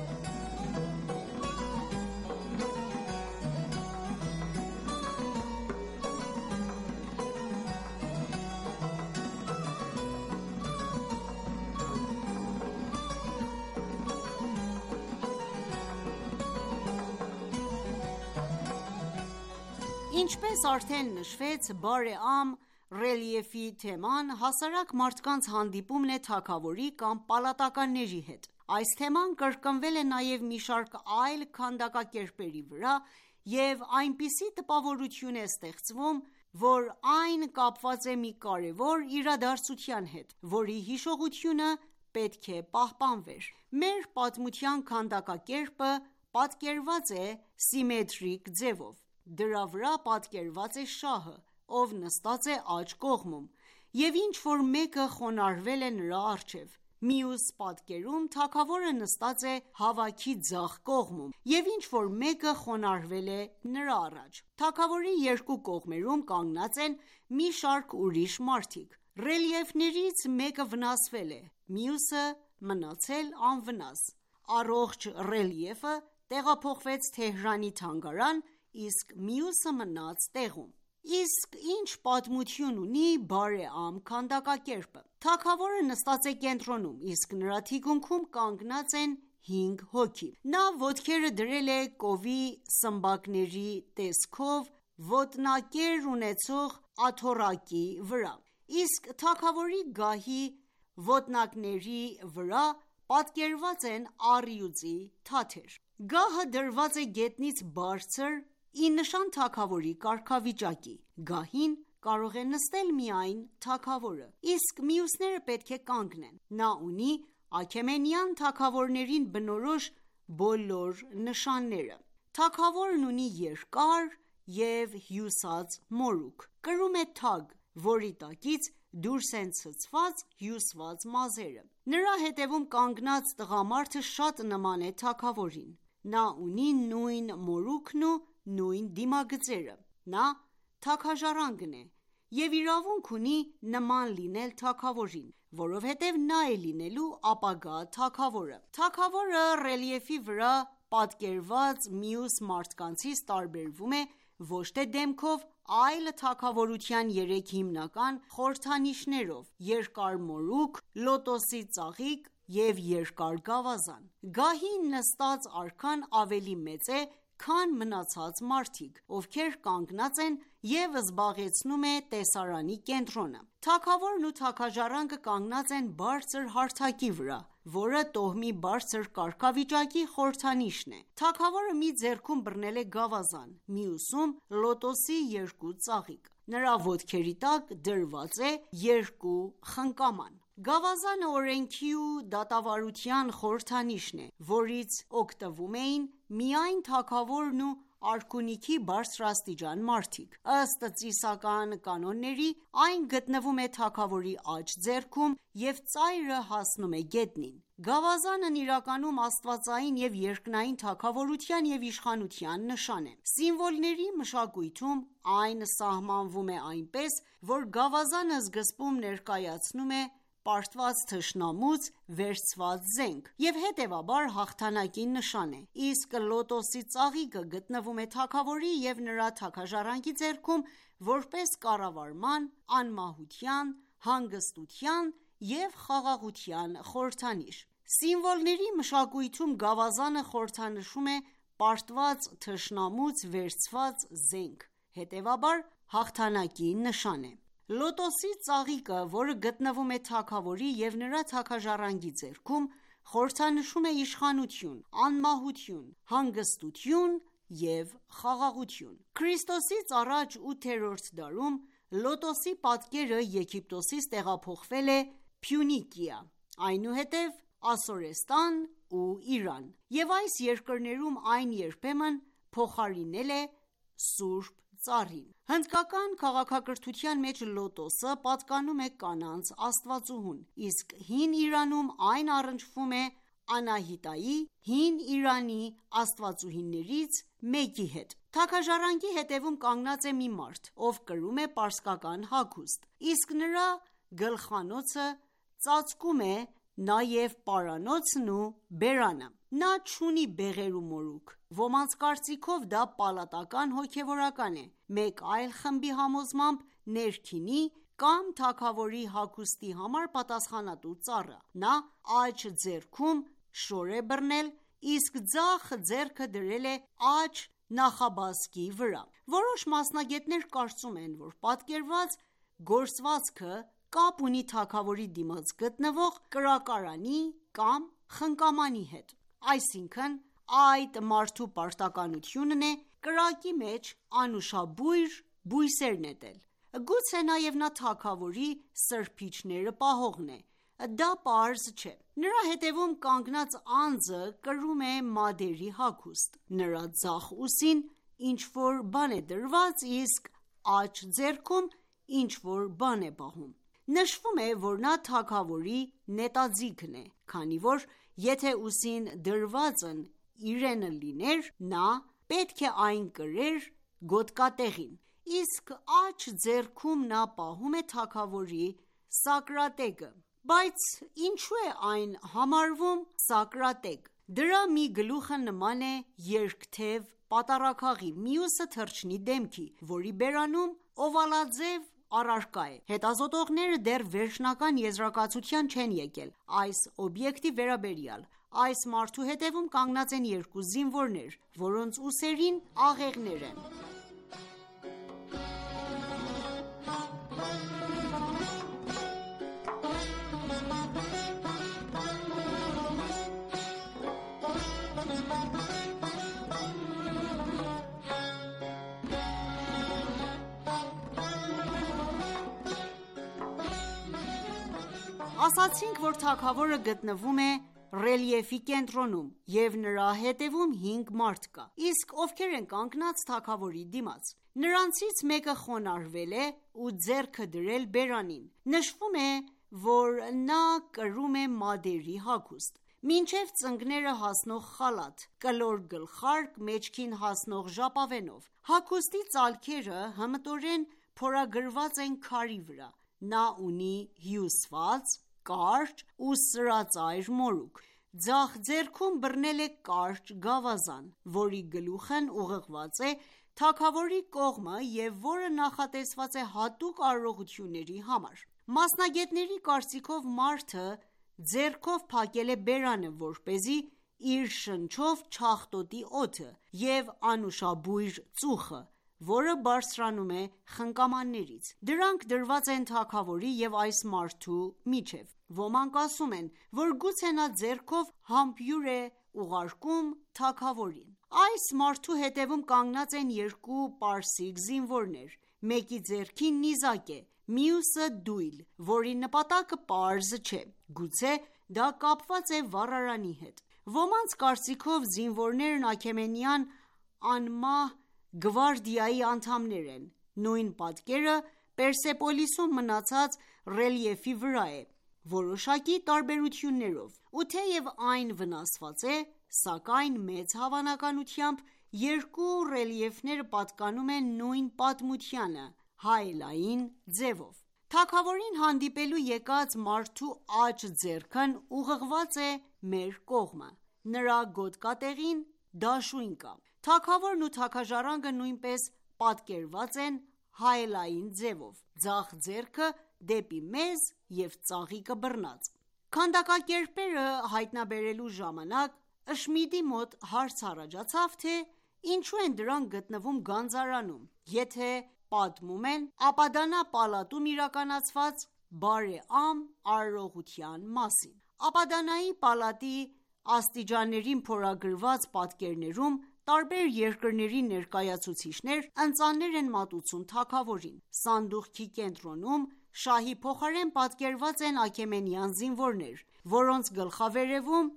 Ինչպես արդեն նշվեց, բարեամ ռելիեֆի թեման հասարակ մարդկանց հանդիպումն է թագավորի կամ պալատականների հետ։ Այս թեման կրկնվել է նաև մի շարք այլ քանդակակերպերի վրա և այնպիսի տպավորություն է ստեղծվում, որ այն կապված է մի կարևոր իրադարձության հետ, որի հիշողությունը պետք է պահպանվեր։ Մեր պատմության քանդակակերպը պատկերված է սիմետրիկ ձևով։ Դրա վրա պատկերված է շահը, ով նստած է աջ կողմում, և ինչ-որ մեկը խոնարհվել է նրա առջև։ Մյուս պատկերում թագավորը նստած է հավաքի ձախ կողմում և ինչ-որ մեկը խոնարհվել է նրա առաջ։ Թագավորի երկու կողմերում կանգնած են մի շարք ուրիշ մարդիկ։ Ռելիեֆներից մեկը վնասվել է, մյուսը մնացել անվնաս։ Առողջ ռելիեֆը տեղափոխվեց Թեհրանի թանգարան, իսկ մյուսը մնաց տեղում։ Իսկ ինչ պատմություն ունի բարեամ քանդակակերպը։ Թագավորը նստած է կենտրոնում, իսկ նրա թիկունքում կանգնած են 5 հոգի։ Նա ոտքերը դրել է կովի սմբակների տեսքով ոտնակեր ունեցող աթոռակի վրա, իսկ թագավորի գահի ոտնակների վրա պատկերված են առյուծի թաթեր։ Գահը դրված է գետնից բարձր, ի նշան թագավորի կարգավիճակի։ Գահին կարող է նստել միայն թագավորը, իսկ մյուսները պետք է կանգնեն։ Նա ունի աքեմենյան թագավորներին բնորոշ բոլոր նշանները։ Թագավորն ունի երկար և հյուսած մորուք, կրում է թագ, որի տակից դուրս են ցցված հյուսված մազերը։ Նրա հետևում կանգնած տղամարդը շատ նման է թագավորին։ Նա ունի նույն մորուքն ու նույն դիմագծերը։ Նա թագաժառանգն է և իրավունք ունի նման լինել թագավորին, որովհետև նա է լինելու ապագա թագավորը։ Թագավորը ռելիեֆի վրա պատկերված մյուս մարդկանցից տարբերվում է ոչ թե դեմքով, այլ թագավորության 3 հիմնական խորհրդանիշներով՝ երկար մորուք, լոտոսի ծաղիկ և երկար գավազան։ Գահին նստած արքան ավելի մեծ է, քան մնացած մարդիկ, ովքեր կանգնած են և զբաղեցնում է տեսարանի կենտրոնը։ Թագավորն ու թագաժառանգը կանգնած են բարձր հարթակի վրա, որը տոհմի բարձր կարգավիճակի խորհրդանիշն է։ Թագավորը մի ձեռքում բռնել է գավազան, մյուսում լոտոսի 2 ծաղիկ։ Նրա ոտքերի տակ դրված է 2 խնկաման։ Գավազանը օրենքի ու դատավարության խորհրդանիշն է, որից օգտվում էին միայն թագավորն ու արքունիքի բարձրաստիճան մարդիկ։ Ըստ ծիսական կանոնների, այն գտնվում է թագավորի աջ ձեռքում և ծայրը հասնում է գետնին։ Գավազանն իրականում աստվածային և երկնային թագավորության և իշխանության նշան է։ Սիմվոլների մշակույթում այն սահմանվում է այնպես, որ գավազանը սկզբում ներկայացնում է պարտված թշնամուց վերցված զենք և հետևաբար հաղթանակի նշան է, իսկ լոտոսի ծաղիկը գտնվում է թագավորի և նրա թագաժառանգի ձեռքում որպես կառավարման, անմահության, հանգստության և խաղաղության խորհրդանիշ։ Սիմվոլների մշակույթում գավազանը խորհրդանշում է պարտված թշնամուց վերցված զենք, հետևաբար հաղթանակի նշան է։ Լոտոսի ծաղիկը, որը գտնվում է թագավորի և նրա թագաժառանգի ձեռքում, խորհրդանշում է իշխանություն, անմահություն, հանգստություն և խաղաղություն։ Քրիստոսից առաջ 8-րդ դարում լոտոսի պատկերը Եգիպտոսից տեղափոխվել է Փյունիկիա, այնուհետև Ասորստան ու Իրան, և այս երկրներում այն երբեմն փոխարինել է Սուրբ Ծառին։ Հնդկական քաղաքակրթության մեջ լոտոսը պատկանում է կանանց աստվածուհուն, իսկ հին Իրանում այն առնչվում է Անահիտայի՝ հին Իրանի աստվածուհիներից մեկի հետ։ Թագաժառանգի հետևում կանգնած է մի մարդ, ով կրում է պարսկական հագուստ, իսկ նրա գլխանոցը ծածկում է նաև պարանոցն ու բերանը։ Նա չունի բեղեր ու մորուք։ Ոմանց կարծիքով դա պալատական հոգևորական է, մեկ այլ խմբի համոզմամբ ներքինի կամ թագավորի հագուստի համար պատասխանատու ծառը։ Նա աջ ձեռքում շոր է բռնել, իսկ ձախ ձեռքը դրել է աջ նախաբազկի վրա։ Որոշ մասնագետներ կարծում են, որ պատկերված գործվածքը կապ ունի թագավորի դիմաց գտնվող կրակարանի կամ խնկամանի հետ, այսինքն այդ մարդու պարտականությունն է կրակի մեջ անուշաբույր բույսեր նետել։ Գուցե նաև նա թագավորի սրբիչները պահողն է, դա պարզ չէ։ Նրա հետևում կանգնած անձը կրում է մադերի հագուստ, նրա ձախ ուսին ինչ-որ բան է դրված, իսկ աջ ձեռքում ինչ-որ բան է պահում։ Նշվում է, որ նա թագավորի նետաձիգն է, քանի որ եթե ուսին դրվածն իրենը լիներ, նա պետք է այն կրեր գոտկատեղին, իսկ աջ ձեռքում նա պահում է թագավորի սակրատեգը։ Բայց ինչու է այն համարվում սակրատեգ։ Դրա մի գլուխը նման է երկթև պատառաքաղի, մյուսը թռչնի դեմքի, որի բերանում օվալաձև առարկա է։ Հետազոտողները դեռ վերջնական եզրակացության չեն եկել այս օբյեկտի վերաբերյալ։ Այս մարդու հետևում կանգնած են երկու զինվորներ, որոնց ուսերին աղեղներ են։ Ասացինք, որ թագավորը գտնվում է ռելիեֆի կենտրոնում և նրա հետևում 5 մարդ կա, իսկ ովքեր են կանգնած թագավորի դիմաց։ Նրանցից մեկը խոնարհվել է ու ձեռքը դրել բերանին։ Նշվում է, որ նա կրում է մադերի հագուստ, մինչև ծնկները հասնող խալաթ, կլոր գլխարկ մեջքին հասնող ժապավենով։ Հագուստի ծալքերը հմտորեն փորագրված են քարի վրա։ Նա ունի հյուսված, կարճ ու սրածայր մորուք։ Ձախ ձեռքում բռնել է կարճ գավազան, որի գլուխն ուղղված է թագավորի կողմը և որը նախատեսված է հատուկ արարողությունների համար։ Մասնագետների կարծիքով մարդը ձեռքով փակել է բերանը, որպեսզի իր շնչով չախտոտի օդը և անուշաբույր ծուխը, որը բարձրանում է խնկամաններից։ Դրանք դրված են թագավորի և այս մարդու միջև։ Ոմանք ասում են, որ գուցե նա ձեռքով համբույր է ուղարկում թագավորին։ Այս մարդու հետևում կանգնած են երկու պարսիկ զինվորներ, մեկի ձեռքին նիզակ է, մյուսը դույլ, որի նպատակը պարզ չէ, գուցե դա կապված է վառարանի հետ։ Ոմանց կարծիքով զինվորներն աքեմենյան անմահ գվարդիայի անդամներ են։ Նույն պատկերը Պերսեպոլիսում մնացած ռելիեֆի վրա է, որոշակի տարբերություններով, ու թեև այն վնասված է, սակայն մեծ հավանականությամբ երկու ռելիեֆները պատկանում են նույն պատմությանը հայելային ձևով։ Թագավորին հանդիպելու եկած մարդու աջ ձեռքն ուղղված է մեր կողմը, նրա գոտկատեղին դաշույն կա։ Թագավորն ու թագաժառանգը նույնպես պատկերված են հայելային ձևով, ձախ ձեռքը դեպի մեզ և ծաղիկը բռնած։ Քանդակակերպերը հայտնաբերելու ժամանակ Շմիդի մոտ հարց առաջացավ, թե ինչու են դրանք գտնվում գանձարանում, եթե պատմում են Ապադանա պալատում իրականացված բարեամ արարողության մասին։ Ապադանայի պալատի աստիճաններին փորագրված պատկերներում տարբեր երկրների ներկայացուցիչներ ընծաներ են մատուցում թագավորին։ Սանդուղքի կենտրոնում շահի փոխարեն պատկերված են աքեմենյան զինվորներ, որոնց գլխավերևում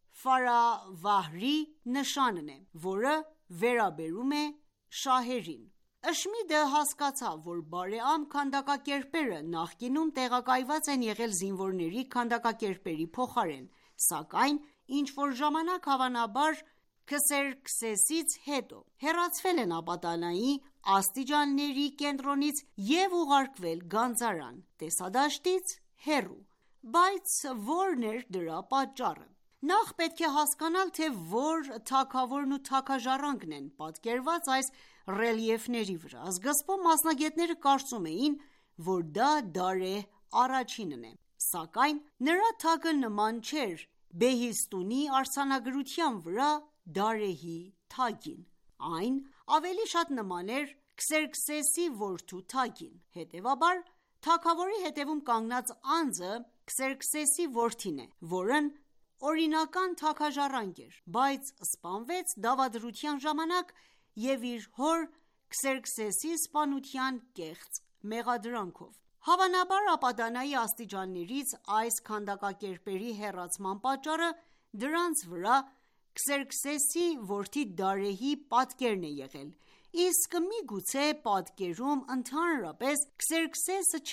Ֆարավահրի նշանն է, որը վերաբերում է շահերին։ Շմիդը հասկացավ, որ բարեամ քանդակակերպերը նախկինում տեղակայված են եղել զինվորների քանդակակերպերի փոխարեն, սակայն ինչ-որ ժամանակ հավանաբար Քսերքսեսից հետո հեռացվել են Ապադանայի աստիճանների կենտրոնից և ուղարկվել գանձարան, տեսադաշտից հեռու։ Բայց ո՞րն էր դրա պատճառը։ Նախ պետք է հասկանալ, թե որ թագավորն ու թագաժառանգն են պատկերված այս ռելիեֆների վրա։ Սկզբում մասնագետները կարծում էին, որ դա Դարեհ առաջինն է, սակայն նրա թագը նման չէր Բեհիստունի արձանագրության վրա Դարեհի թագին։ Այն ավելի շատ նման էր Քսերքսեսի որդու թագին։ Հետևաբար, թագավորի հետևում կանգնած անձը Քսերքսեսի որդին է, որն օրինական թագաժառանգ էր, բայց սպանվեց դավադրության ժամանակ և իր հոր Քսերքսեսի սպանության կեղծ մեղադրանքով։ Հավանաբար Ապադանայի աստիճաններից այս քանդակակերպերի հեռացման պատճառը դրանց վրա Քսերքսեսի որդի Դարեհի պատկերն է եղել, իսկ միգուցե պատկերում ընդհանրապես Քսերքսեսը չէ,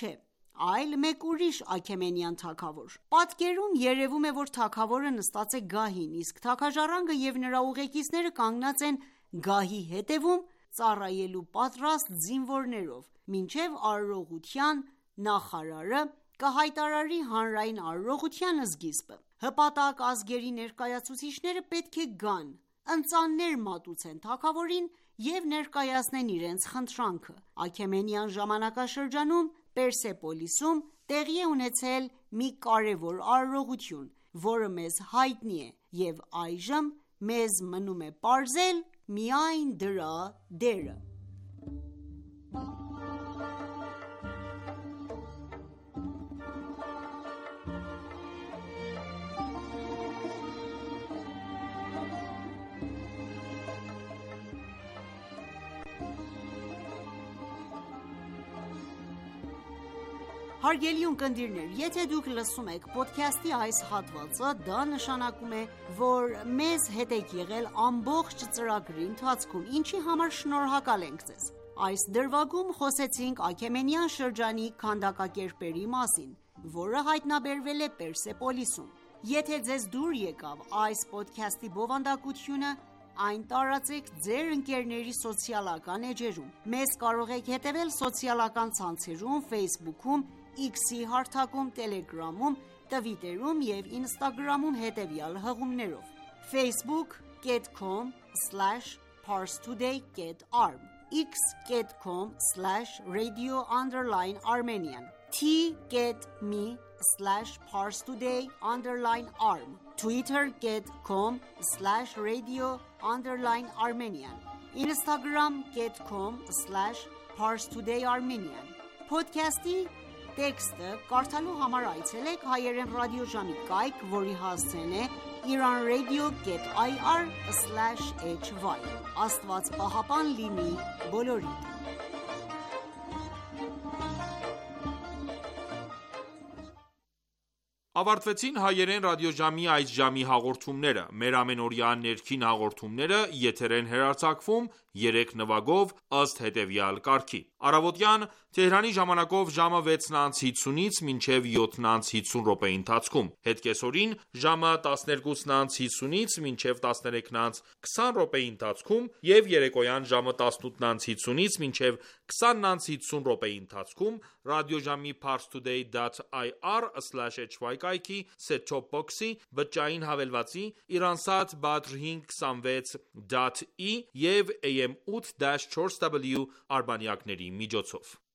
այլ մեկ ուրիշ Աքեմենյան թագավոր։ Պատկերում երևում է, որ թագավորը նստած է գահին, իսկ թագաժառանգը և նրա ուղեկիցները կանգնած են գահի հետևում ծառայելու պատրաստ զինվորներով, մինչև արարողության նախարարը կհայտարարի հանրային արարողության սկիզբը։ Հպատակ ազգերի ներկայացուցիչները պետք է գան, ընծաններ մատուցեն թագավորին և ներկայացնեն իրենց խնդրանքը։ Աքեմենյան ժամանակաշրջանում Պերսեպոլիսում տեղի է ունեցել մի կարևոր արարողություն, որը մեզ հայտնի է, և այժմ մեզ մնում է պարզել միայն դրա դերը։ Հարգելի ունկնդիրներ, եթե դուք լսում եք ոդքասթի այս հատվածը, դա նշանակում է, որ մեզ հետ եք եղել ամբողջ ծրագրի ընթացքում, ինչի համար շնորհակալ ենք ձեզ։ Այս դրվագում խոսեցինք Աքեմենյան շրջանի քանդակակերպերի մասին, որը հայտնաբերվել է Պերսեպոլիսում։ Եթե ձեզ դուր եկավ այս ոդքասթի բովանդակությունը, այն տարածեք ձեր ընկերների սոցիալական էջերում։ Մեզ կարող եք հետևել սոցիալական ցանցերում, Facebook-ում, X-ի հարթակում, Telegram-ում, Twitter-ում և Instagram-ում հետևյալ հղումներով. facebook.com/parstoday.arm x.com/radio_armenian t.me/parstoday_arm twitter.com/radio_armenian instagram.com/parstodayarmenian Փոդքասթի տեքստը կարդալու համար այցելեք հայերեն ռադիոժամի կայք, որի հասցեն է iranradio.ir/hy Աստված պահապան լինի բոլորիդ։ Ավարտվեցին հայերեն ռադիոժամի այս ժամի հաղորդումները։ Մեր ամենօրյա ներքին հաղորդումները եթեր են հեռարձակվում 3 նվագով ըստ հետևյալ կարգի. Առավոտյան Թեհրանի ժամանակով ժամը 6:50-ից մինչև 7:50 րոպեի ընթացքում, հետկեսօրին ժամը 12:50-ից մինչև 13:20 րոպեի ընթացքում և երեկոյան ժամը 18:50-ից մինչև 20:50 րոպեի ընթացքում ռադիոժամի parstoday.ir/hy կայքի set-top box-ի բջջային հավելվածի Iransat Badr 526.e և AM 8-4W արբանյակների միջոցով։